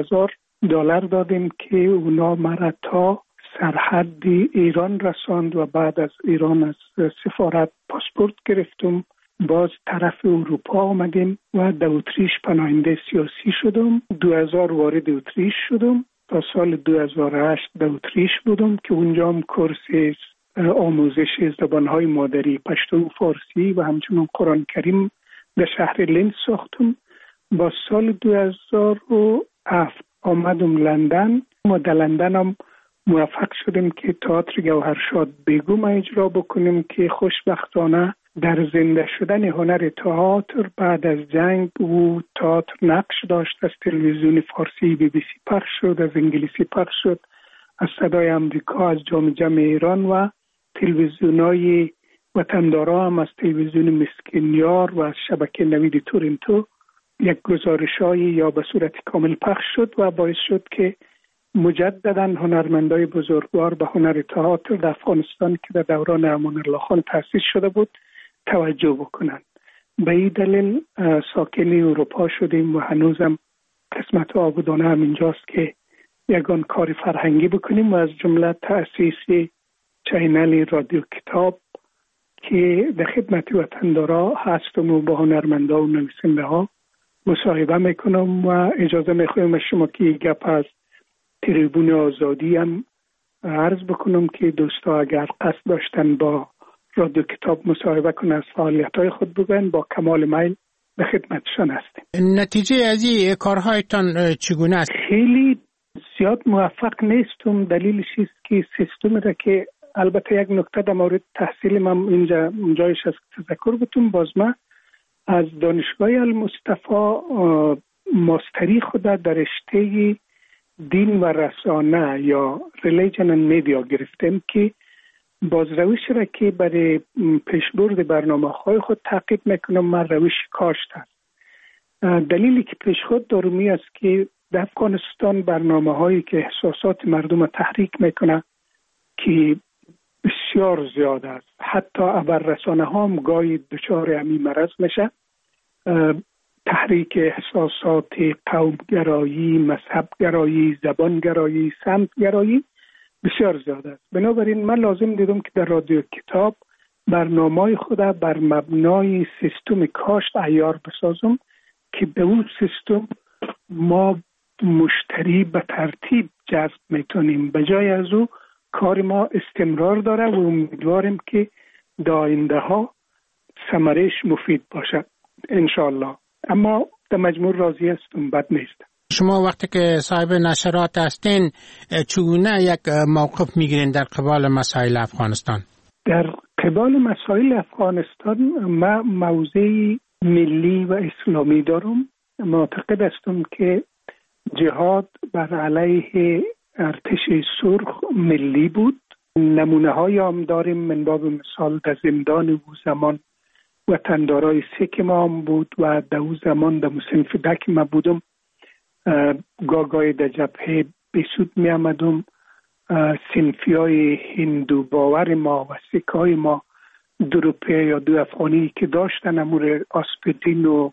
Speaker 10: $5,000 دادیم که اونا مرا تا سرحد ایران رساند و بعد از ایران از سفارت پاسپورت گرفتم. باز طرف اروپا آمدیم و در اتریش پناهنده سیاسی شدم. 2000 وارد اتریش شدم. تا سال 2008 در اتریش بودم که اونجا هم کورس آموزش زبانهای مادری پشتو فارسی و همچنین قرآن کریم در شهر لند ساختم. با سال 2007 آمدم لندن و در لندن هم موفق شدیم که تئاتر گوهرشاد بیگم اجرا بکنیم که خوشبختانه در زنده شدن هنر تئاتر بعد از جنگ او تئاتر نقش داشت. از تلویزیون فارسی BBC پخش شد، از انگلیسی پخش شد، از صدای امریکا، از جام جم ایران و تلویزیونای وطندارا هم از تلویزیون مسکینیار و از شبکه نوید تورنتو یک گزارش‌های یا به صورت کامل پخش شد و باعث شد که مجددا هنرمندای بزرگوار به هنر تئاتر در افغانستان که در دوران امان الله خان تأسیس شده بود توجه بکنند. به این دلیل ساکن اروپا شدیم و هنوزم قسمت آبادانه هم اینجاست که یگان کار فرهنگی بکنیم و از جمله تأسیس چینل رادیو کتاب که در خدمت وطندارا هستم و با هنرمندا و نویسنده ها مصاحبه میکنم و اجازه میخوایم از شما که گپ از تریبون آزادی هم عرض بکنم که دوستا اگر قصد داشتن با رادیو کتاب مصاحبه کنن از فعالیت‌های خود بگن با کمال میل به خدمتشان هستیم.
Speaker 4: نتیجه از این کارهایتان چگونه است؟
Speaker 10: خیلی زیاد موفق نیستم. دلیلش است که سیستم را که البته یک نکته در مورد تحصیل من اینجایش از تذکر بتون باز من از دانشگاه المصطفی ماستری خود در رشته دین و رسانه یا ریلیجن اند میدیا گرفتم که بازروش را که برای پیشبرد برنامه‌های خود تعقیب میکنم من روش کاشت است. دلیلی که پیش خود دارمی است که در افغانستان برنامه‌هایی که احساسات مردم را تحریک میکنه که بسیار زیاد است. حتی خبررسانه ها هم گاهی دچار همین مرض میشه. تحریک احساسات قومگرایی، مذهبگرایی، زبانگرایی، سمتگرایی بسیار زیاد است. بنابراین من لازم دیدم که در رادیو کتاب برنامه‌های خود بر مبنای سیستم کاشت عیار بسازم که به اون سیستم ما مشتری به ترتیب جذب میتونیم. به جای از او کار ما استمرار داره و امیدواریم که در آینده ها ثمرش مفید باشد انشالله. اما در مجموع راضی هستم، بد نیست.
Speaker 4: شما وقتی که صاحب نشرات هستین چگونه یک موقف میگیرین در قبال مسائل افغانستان؟
Speaker 10: در قبال مسائل افغانستان ما موضع ملی و اسلامی دارم. معتقد هستم که جهاد بر علیه ارتش سرخ ملی بود. نمونه های هم داریم. من باب مثال در زندان او زمان وطندارای سیک ما هم بود و در او زمان در مصنف دک ما بودم. گاگای در جبهه بسود می آمدم. صنفی های هندو باور ما و سیک های ما دو روپیه یا دو افغانی که داشتن امور آسپیدین و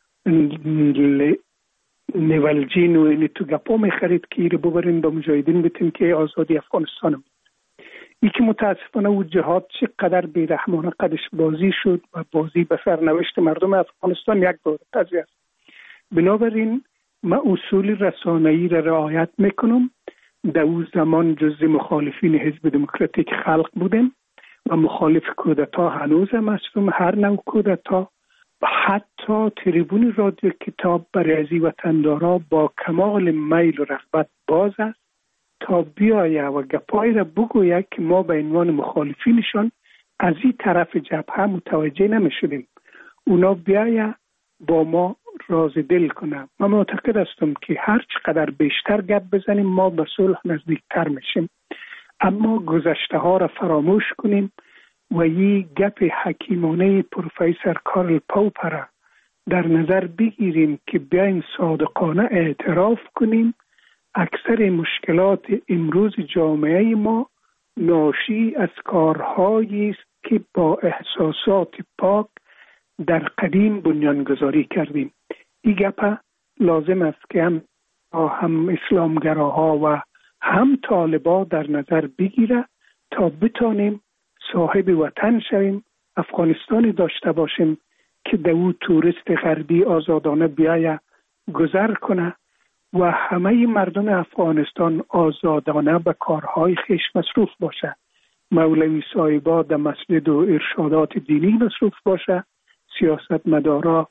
Speaker 10: نولجین و اینی تو گپا می خرید که ایره ببرین با مجاهدین بتیم که آزادی افغانستان بود. ای که متاسفانه او جهاد چقدر بیرحمانه قدش بازی شد و بازی به سرنوشت مردم افغانستان یک دور قضیه است. بنابراین من اصول رسانه‌ای را رعایت میکنم. در او زمان جزء مخالفین حزب دموکراتیک خلق بودم و مخالف کودتا هنوزم هستم. هر نوع کودتا و حتی تریبون رادیو کتاب برای ازی وطندارا با کمال میل و رغبت باز است تا بیایه و گپای را بگوید که ما به عنوان مخالفینشان از این طرف جبهه متوجه نمی شدیم. اونا بیایه با ما راز دل کنم. من معتقد هستم که هر چقدر بیشتر گپ بزنیم ما به صلح نزدیکتر میشیم. اما گذشته ها را فراموش کنیم و یه گپ حکیمانه پروفسور کارل پاپر در نظر بگیریم که بیاین صادقانه اعتراف کنیم اکثر مشکلات امروز جامعه ما ناشی از کارهایی است که با احساسات پاک در قدیم بنیانگذاری کردیم. این گپ لازم است که هم اسلامگراها و هم طالبا در نظر بگیره تا بتانیم صاحب وطن شویم، افغانستانی داشته باشیم که در او توریست غربی آزادانه بیایه گذر کنه و همه مردم افغانستان آزادانه به کارهای خویش مصروف باشه. مولوی صاحبا در مسجد و ارشادات دینی مصروف باشه، سیاستمدارا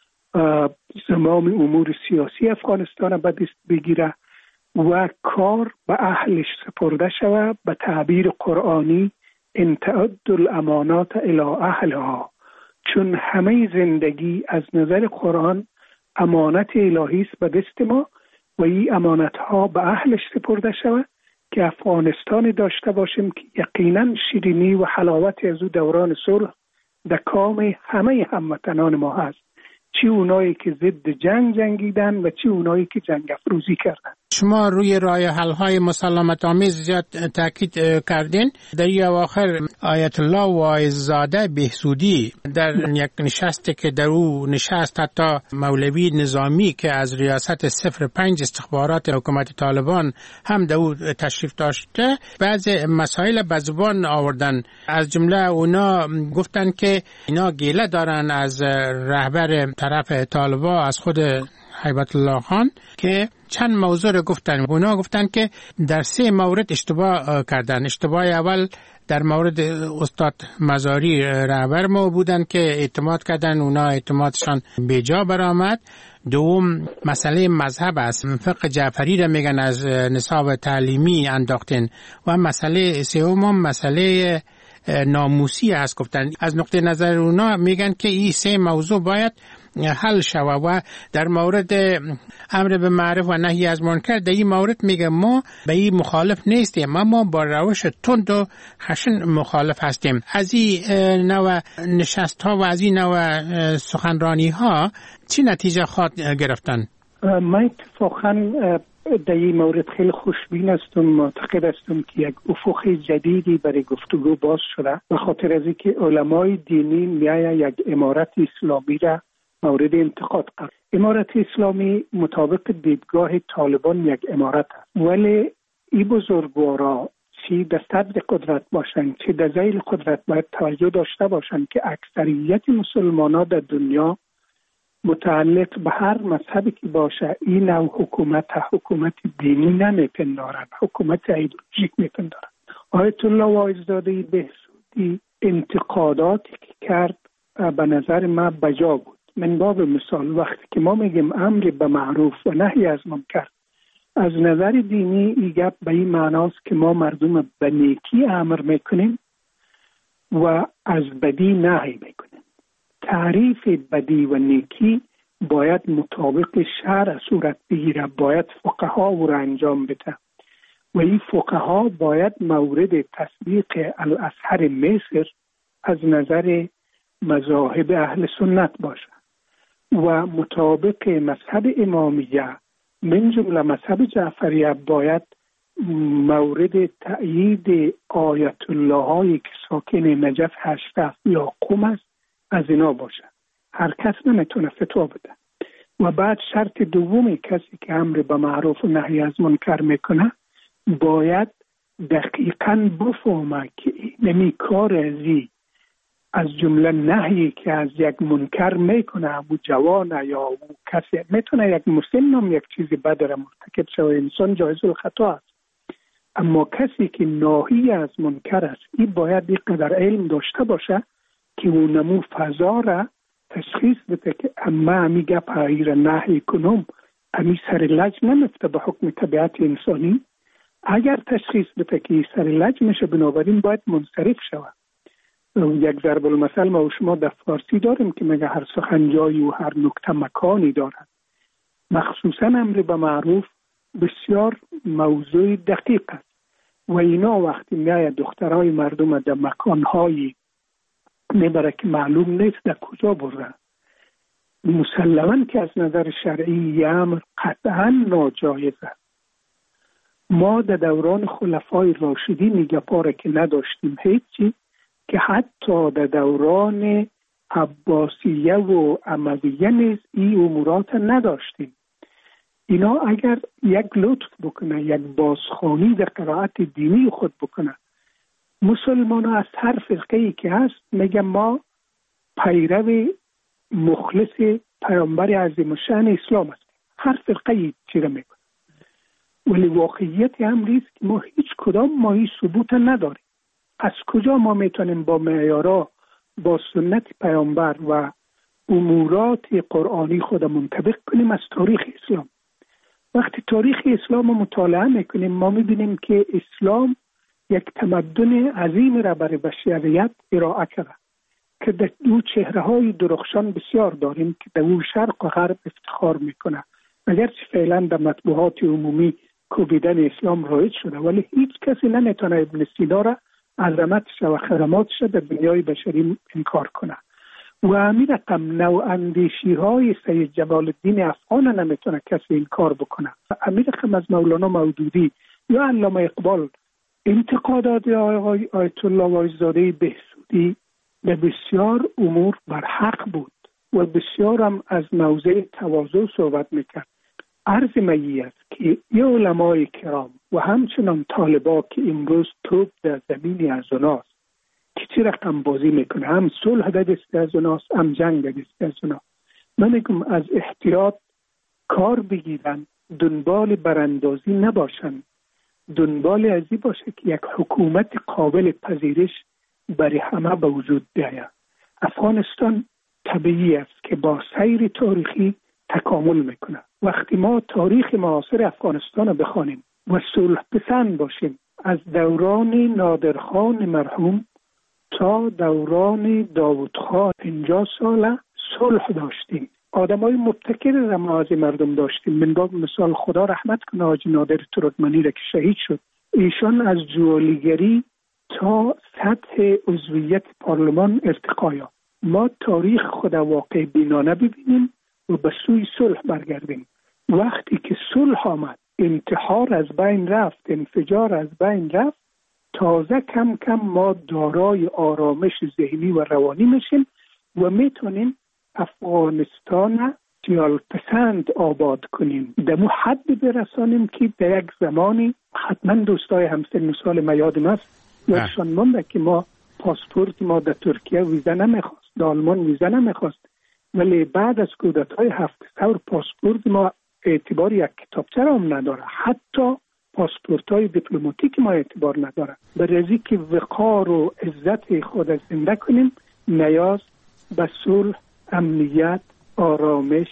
Speaker 10: زمام امور سیاسی افغانستان به دست بگیره و کار به اهلش سپرده شوه. به تعبیر قرآنی ان تعدوا الامانات الی اهلها، چون همه زندگی از نظر قرآن امانت الهی است به دست ما و این امانت ها به اهلش سپرده شوه که افغانستان داشته باشیم که یقینا شیرینی و حلاوت از او دوران صلح در کام همه هموطنان ما هست، چه اونایی که ضد جنگ جنگیدن و چه اونایی که جنگ افروزی کردن.
Speaker 4: شما روی راه حل‌های مسالمت آمیز زیاد تاکید کردین. در این اواخر آیت الله واعظ‌زاده بهسودی در یک نشستی که در او نشست حتی مولوی نظامی که از ریاست 05 استخبارات حکومت طالبان هم در او تشریف داشته، بعض مسائل به زبان آوردن. از جمله اونا گفتن که اینا گیله دارن از رهبر طرف طالبان، از خود هیبت الله خان، که چند موضوع رو گفتن. اونا گفتن که در 3 مورد اشتباه کردن. اشتباه اول در مورد استاد مزاری رهبر ما بودن که اعتماد کردن، اونا اعتمادشان بیجا برآمد. دوم مسئله مذهب است، فقه جعفری را میگن از نصاب تعلیمی انداختن. و مسئله سوم مسئله ناموسی است. گفتن از نقطه نظر اونا میگن که این 3 موضوع باید حل شود. و در مورد امر به معروف و نهی از منکر در این مورد میگه ما به این مخالف نیستیم، ما با روش تند و خشن مخالف هستیم. از این نوع نشست ها و از این نوع سخنرانی ها چی نتیجه خواهد گرفتن؟
Speaker 10: من اتفاقا در این مورد خیلی خوشبین هستم. معتقد هستم که یک افق جدیدی برای گفتگو باز شده، به خاطر از اینکه علمای دینی میای یک امارت اسلامی را مورد انتقاد قرار. امارت اسلامی مطابق دیدگاه طالبان یک امارت است، ولی این بزرگوارا چی در صدر قدرت باشند چه در ذیل قدرت باید توجه داشته باشند که اکثریت مسلمانان در دنیا متعلق به هر مذهبی که باشه این نوع حکومت دینی نمیپندارند، حکومت ایدئولوژیک میپندارند. آیت الله واعظ‌زاده بهسودی انتقاداتی که کرد به نظر من بجا بود. من باب مثال وقتی که ما میگیم امر به معروف و نهی از منکر، از نظر دینی این گپ به این معناست که ما مردم به نیکی امر میکنیم و از بدی نهی میکنیم. تعریف بدی و نیکی باید مطابق شرع صورت بگیره، باید فقها او را انجام بده و این فقها باید مورد تطبیق الازهر مصر از نظر مذاهب اهل سنت باشه و مطابق مذهب امامیه من جمله مذهب جعفریه باید مورد تأیید آیت الله هایی که ساکن نجف هشتف یا قم است از اینا باشه. هر کس نمیتونه فتوا بده. و بعد شرط دومی کسی که امر به معروف و نهی از منکر میکنه باید دقیقاً بفهمه که نمی کار ازی از جمله نهی که از یک منکر میکنه او جوانه یا او کسی میتونه یک مسلم هم یک چیزی بد را مرتکب شود، انسان جایز الخطا است، اما کسی که ناهی از منکر است این باید اینقدر علم داشته باشه که او نمو فضا را تشخیص بده که اما امی گپ را نهی کنم امی سر لج نمیفته به حکم طبیعت انسانی. اگر تشخیص بده که سر لج میشه بنابراین باید منصرف شود. یک ضرب المثل ما و شما در فارسی داریم که میگه هر سخن جایی و هر نکته مکانی دارد. مخصوصا امر به معروف بسیار موضوع دقیق است و اینا وقتی میاید دخترای مردم در مکانهایی میبره که معلوم نیست در کجا برن، مسلما که از نظر شرعی امر قطعا ناجایز است. ما در دوران خلفای راشدین میگه که نداشتیم هیچی، که حتی در دوران عباسیه و امویه نیز این امورات نداشتیم. اینا اگر یک لطف بکنه، یک بازخوانی در قرائت دینی خود بکنه، مسلمان ها از هر فرقه‌ای که هست میگه ما پیرو مخلص پیامبر عظیم الشأن اسلام است. هر فرقه‌ای چیره میکنه، ولی واقعیت امری است که ما هیچ کدام ما این ثبوت نداریم. از کجا ما میتونیم با معیارها با سنت پیامبر و امورات قرآنی خود منطبق کنیم؟ از تاریخ اسلام. وقتی تاریخ اسلام رو مطالعه میکنیم ما میبینیم که اسلام یک تمدن عظیم را برای بشریت ارائه کرده که در دو چهره های درخشان بسیار داریم که در او شرق و غرب افتخار میکنه. اگرچه فعلا در مطبوعات عمومی کوبیدن اسلام رایج شده، ولی هیچ کسی نمیتونه ابن سینا را عظمتش و خدماتش در دنیای بشری انکار کنه. و همین رقم نو اندیشی های سید جمال الدین افغان نمیتونه کسی این کار بکنه. همین رقم از مولانا مودودی یا علامه اقبال انتقادات آیت الله واعظ‌زاده بهسودی به بسیار امور بر حق بود و بسیار هم از موضع تواضع صحبت میکرد. عرض مایی است که یه علمای کرام و همچنان طالبا که امروز توپ در زمینی از اوناست که چی رقم بازی میکنه، هم صلح دست از اوناست هم جنگ دست از اوناست. من میگم از احتیاط کار بگیرن، دنبال براندازی نباشن، دنبال ازی باشه که یک حکومت قابل پذیرش برای همه به وجود بیاید. افغانستان طبیعی است که با سیر تاریخی تکامل میکنه. وقتی ما تاریخ معاصر افغانستان رو بخوانیم و صلح پسند باشیم، از دوران نادرخان مرحوم تا دوران داوودخان 50 ساله صلح داشتیم. آدمای مبتکر را ما از مردم داشتیم. من با مثال خدا رحمت کنه حاجی نادر ترکمنی را که شهید شد، ایشان از جوالیگری تا سطح عضویت پارلمان ارتقا یافت. ما تاریخ خود واقع بینانه ببینیم و به سوی صلح برگردیم. وقتی که صلح آمد، انتحار از بین رفت، انفجار از بین رفت، تازه کم کم ما دارای آرامش ذهنی و روانی میشیم و میتونیم افغانستان سیال پسند آباد کنیم، در مو حد برسانیم که در یک زمانی حتما دوستای همسن سال ما یادم است یادشان مونده که ما پاسپورت ما در ترکیه ویزا نمیخواست، در آلمان ویزا نمیخواست، ولی بعد از کودتای 7 ثور پاسپورت ما اعتبار یک کتابچه را هم نداره، حتی پاسپورت های دیپلماتیک ما اعتبار نداره. برای که وقار و عزت خود زنده کنیم نیاز به صلح، امنیت، آرامش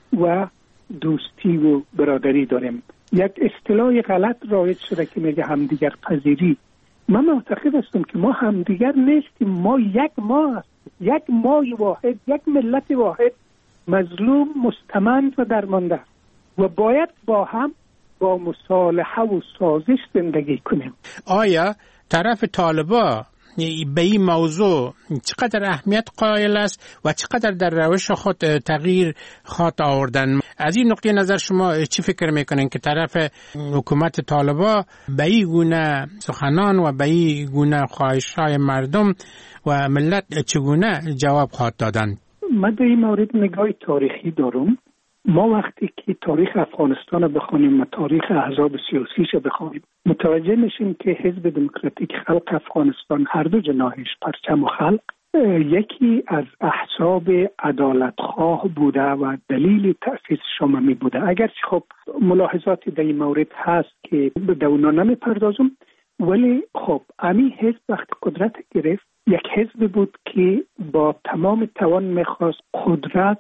Speaker 10: و دوستی و برادری داریم. یک اصطلاح غلط رایج شده که میگه همدیگر پذیری. من معتقد هستم که ما همدیگر نیستیم، ما یک ما هستیم، یک مای واحد، یک ملت واحد، مظلوم، مستمند و درمانده و باید با هم با مصالحه و سازش زندگی کنیم.
Speaker 4: آیا طرف طالبا به این موضوع چقدر اهمیت قائل است و چقدر در روش خود تغییر خواهد آوردن؟ از این نقطه نظر شما چی فکر میکنین که طرف حکومت طالبا به این گونه سخنان و به این گونه خواهش‌های مردم و ملت چگونه جواب خواهد دادن؟
Speaker 10: من به این مورد نگاه تاریخی دارم. ما وقتی که تاریخ افغانستان رو بخونیم و تاریخ احزاب سیاسیش رو بخونیم متوجه میشیم که حزب دموکراتیک خلق افغانستان هر دو جناحش پرچم و خلق یکی از احزاب عدالتخواه بوده و دلیل تأسیس شمامی بوده. اگرچه خب ملاحظاتی در این مورد هست که به اونا نمیپردازم، ولی خب امی حزب وقتی قدرت گرفت یک حزب بود که با تمام توان میخواست قدرت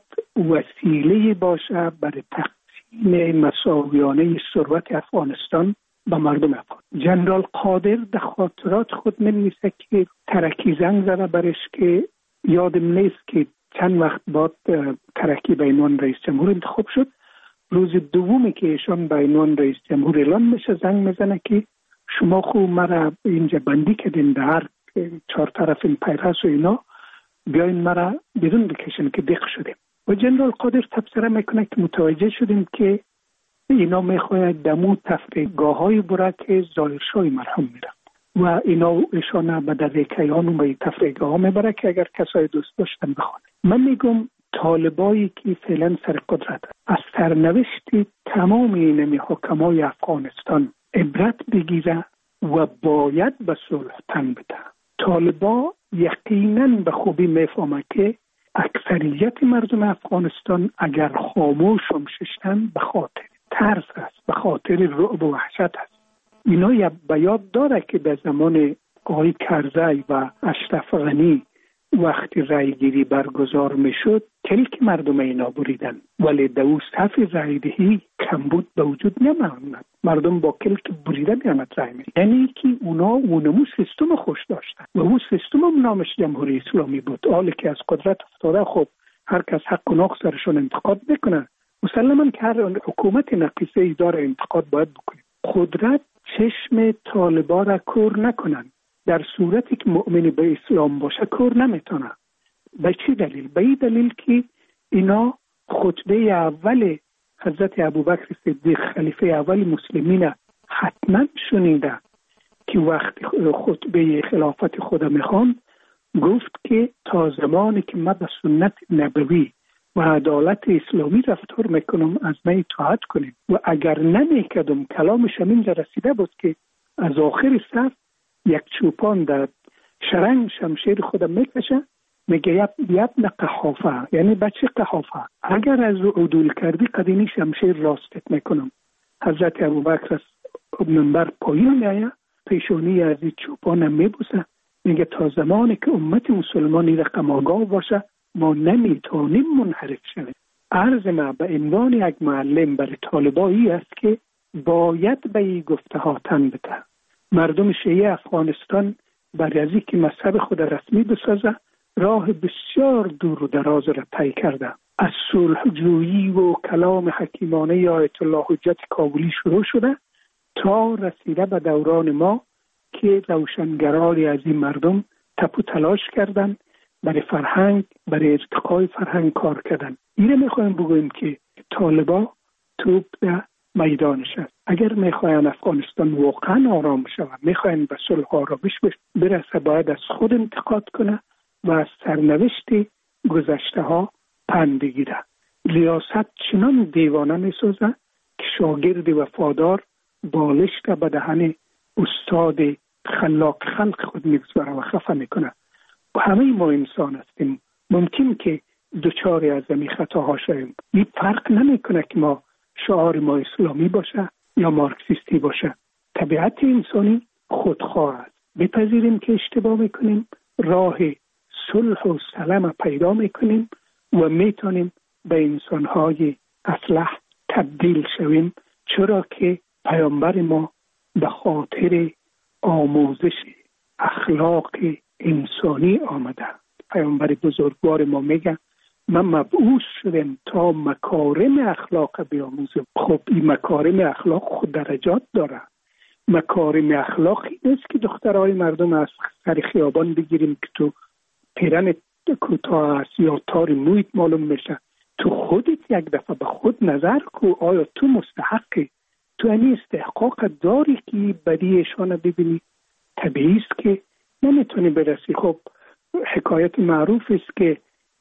Speaker 10: وسیله باشه برای تقسیم مساویانه ثروت افغانستان به مردم افغان. جنرال قادر در خاطرات خود می‌نویسه که ترکی زنگ زده برش که یادم نیست که چند وقت بعد ترکی به عنوان رئیس جمهور انتخاب شد. روز دومی که ایشان به عنوان رئیس جمهور اعلان میشه زنگ میزنه که شما خوب مرا اینجا بندی کردین در هر 4 طرف این پیرهس و اینا، بیاین مرا بدون بکشن که دق شدیم. و جنرال قادر تبصره میکنه که متوجه شدیم که اینا میخواید دمو تفریحگاه های برا که ظاهرشاه مرحوم میرن و اینا ایشان به دریکیان و به تفریحگاه ها میبره که اگر کسای دوست داشتن بخوانه. من میگم طالبایی که فعلا سر قدرت از سرنوشت تمام این حکمای افغانستان عبرت بگیره و باید به صلح تن بده. طالبا یقینا به خوبی میفهمه که اکثریت مردم افغانستان اگر خاموش هم ششتن به خاطر ترس است، به خاطر رعب و وحشت است. اینا به یاد داره که در زمان آقای کرزی و اشرف غنی وقتی رای گیری برگزار میشد کلک مردم اینا بریدن، ولی در اون صف رای دهی کمبود به وجود نمی‌آمد. مردم با کلک بریدن میامد رای می، یعنی که اونا اونمو سیستم خوش داشتن و اون سیستم هم نامش جمهوری اسلامی بود. حالی که از قدرت افتاده خب هر کس حق و نقص سرشون انتقاد بکنه. مسلماً که هر حکومت نقیصه اداره انتقاد باید بکنه. قدرت چشم طالبا را کور نکنن. در صورتی که مؤمن به اسلام باشه کور نمیتونه. به چی دلیل؟ به این دلیل که اینا خطبه اول حضرت ابوبکر صدیق خلیفه اول مسلمین حتما شنیده که وقتی خطبه خلافت خود میخوان گفت که تا زمانی که من به سنت نبوی و عدالت اسلامی رفتار میکنم از من اطاعت کنیم و اگر نمیکردم کلامش همینجا رسیده بود که از آخر صف یک چوپان در شرنگ شمشیر خودم میکشه میگه یبن قحافه، یعنی بچه قحافه اگر از عدول کردی قدینی شمشیر راستت میکنم. حضرت ابوبکر از منبر پایین میایه پیشونی از این چوپان میبوسه میگه تا زمانی که امت مسلمانی رقم آگاه باشه ما نمیتونیم منحرف شویم. عرض ما به عنوان یک معلم برای طالبایی است که باید به این گفته ها تن بده. مردم شیعه افغانستان برای از اینکه مذهب خود رسمی بسازه راه بسیار دور و دراز را طی کرده. از صلح جویی و کلام حکیمانه آیت الله حجت کابلی شروع شده تا رسیده به دوران ما که روشنگرانی از این مردم تپو تلاش کردن برای فرهنگ، برای ارتقای فرهنگ کار کردن. اینه میخوایم بگویم که طالبا توپ در میدانش است. اگر میخواین افغانستان واقعا آرام شود، میخواین به صلح و آرامش برسه، باید از خود انتقاد کنه و از سرنوشت گذشته ها پند بگیره. ریاست چنان دیوانه میسازه که شاگرد وفادار بالشت به دهن استاد خلاق خلق خود میگذاره و خفه میکنه. و همه ما انسان هستیم، ممکن که دوچاری از این خطاها شویم. این فرق نمیکنه که ما شعار ما اسلامی باشه یا مارکسیستی باشه. طبیعت انسانی خودخواه است. بپذیریم که اشتباه میکنیم، راه صلح و سلام پیدا میکنیم و میتونیم به انسانهای اصلح تبدیل شویم، چرا که پیامبر ما به خاطر آموزش اخلاق انسانی آمده. پیامبر بزرگوار ما میگه من مبعوث شدم تا مکارم اخلاق بیاموزم. خب این مکارم اخلاق خود درجات داره. مکارم اخلاقی نیست که دخترای مردم از سر خیابان بگیریم که تو پیرن کوتاه است یا تار مویت معلوم میشه. تو خودت یک دفعه به خود نظر کو، آیا تو مستحقی؟ تو این استحقاق داری که بدیشان ببینی؟ طبیعی است که نمیتونی برسی. خب حکایت معروف است که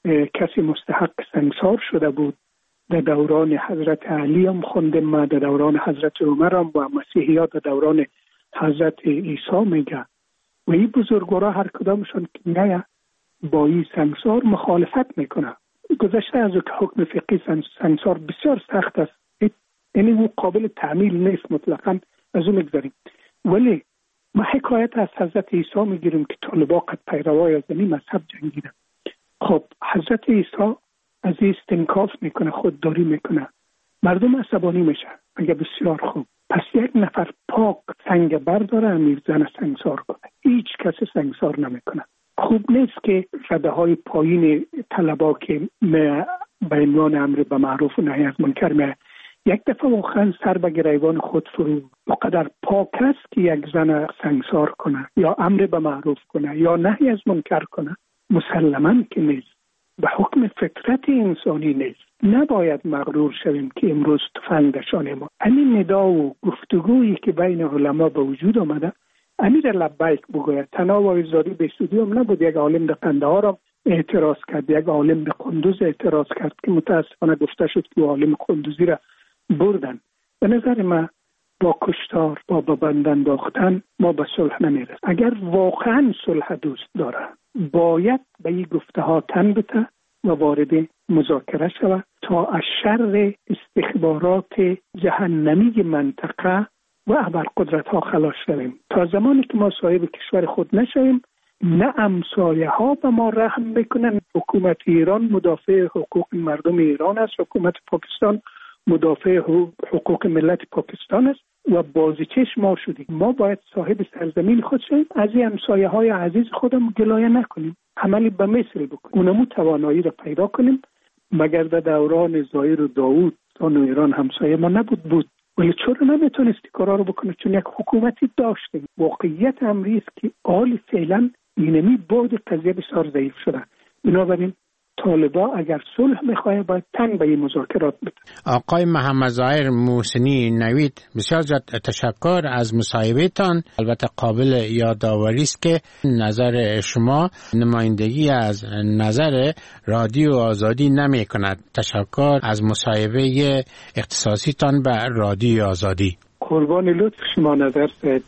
Speaker 10: کسی مستحق سنگسار شده بود. در دوران حضرت علی هم خوندم، ما در دوران حضرت عمر هم و مسیحیات در دوران حضرت عیسی میگه. و این بزرگوارا هر کدامشون که نه با این سنگسار مخالفت میکنه. گذشته از که حکم فقهی سنگسار بسیار سخت است، یعنی او قابل تعمیل نیست مطلقاً، از اون میگذاریم. ولی ما حکایت از حضرت عیسی میگیریم که طالبا قد پیروای از این مذهب جنگیدن. خب حضرت عیسی از این استنکاف میکنه، خودداری میکنه، مردم عصبانی میشه. اگه بسیار خوب، پس یک نفر پاک سنگ برداره امیر زن سنگسار کنه، هیچ کس سنگسار نمیکنه. خوب نیست که رده های پایین طلبا که به عنوان امر به معروف و نهی از منکر یک دفعه واقعا سر به گریبان خود فرو بقدر پاک است که یک زن سنگسار کنه یا امر به معروف کنه یا نهی از منکر کنه. مسلماً که نیست، به حکم فطرت انسانی نیست. نباید مغرور شویم که امروز تفنگ نشانه ما. همین ندا و گفتگویی که بین علما به وجود آمده، امیر لبیک بگوید. تنها وایزادی به سودی هم نبود، یک عالم به قندهار هم اعتراض کرد، یک عالم به قندوز اعتراض کرد که متاسفانه گفته شد که عالم قندوزی را بردن. به نظر من با کشتار، با بند انداختن ما به صلح نمیرسیم. اگر واقعا صلح دوست داره باید به این گفته ها تن بده و وارد مذاکره شود تا از شر استخبارات جهنمی منطقه و ابرقدرت ها خلاص شویم. تا زمانی که ما صاحب کشور خود نشویم، نه امثایه ها به ما رحم بکنن. حکومت ایران مدافع حقوق مردم ایران است، حکومت پاکستان مدافع حقوق ملت پاکستان است و بازیچش ما شدیم. ما باید صاحب سرزمین خود شویم، از این همسایه های عزیز خودم گلایه نکنیم، عملی به مثل بکنیم، اونمو توانایی را پیدا کنیم. مگر در دوران زایر و داوود آن ایران همسایه ما بود، ولی چرا نمیتونستی کارا رو بکنه؟ چون یک حکومتی داشتیم. واقعیت امری است که حال فعلا اینمی بود قضیه بسیار ضعیف شده. بنابراین طالبا اگر صلح میخواه باید تن به این مذاکرات بده.
Speaker 4: آقای محمد ظاهر محسنی نوید، بسیار زیاد تشکر از مصاحبهتان. البته قابل یادآوری است که نظر شما نمایندگی از نظر رادیو آزادی نمی کند. تشکر از مصاحبه اختصاصی تان به رادیو آزادی.
Speaker 10: قربان لطف شما نظر سید.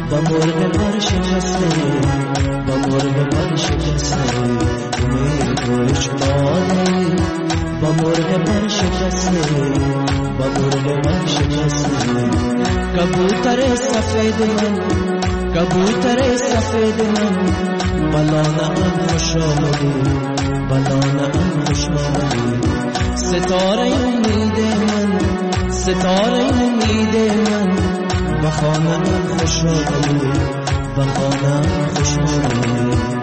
Speaker 5: با مرغ پر شکسته با مرغ پر شکسته امید و اجباری با مرغ پر شکسته با مرغ پر شکسته کبوتر سفید من کبوتر سفید من بلانه هم خوش آمدی بلانه هم خوش آمدی ستاره امید من ستاره امید من بخانه هم خوش آمدی بخانه هم خوش آمدی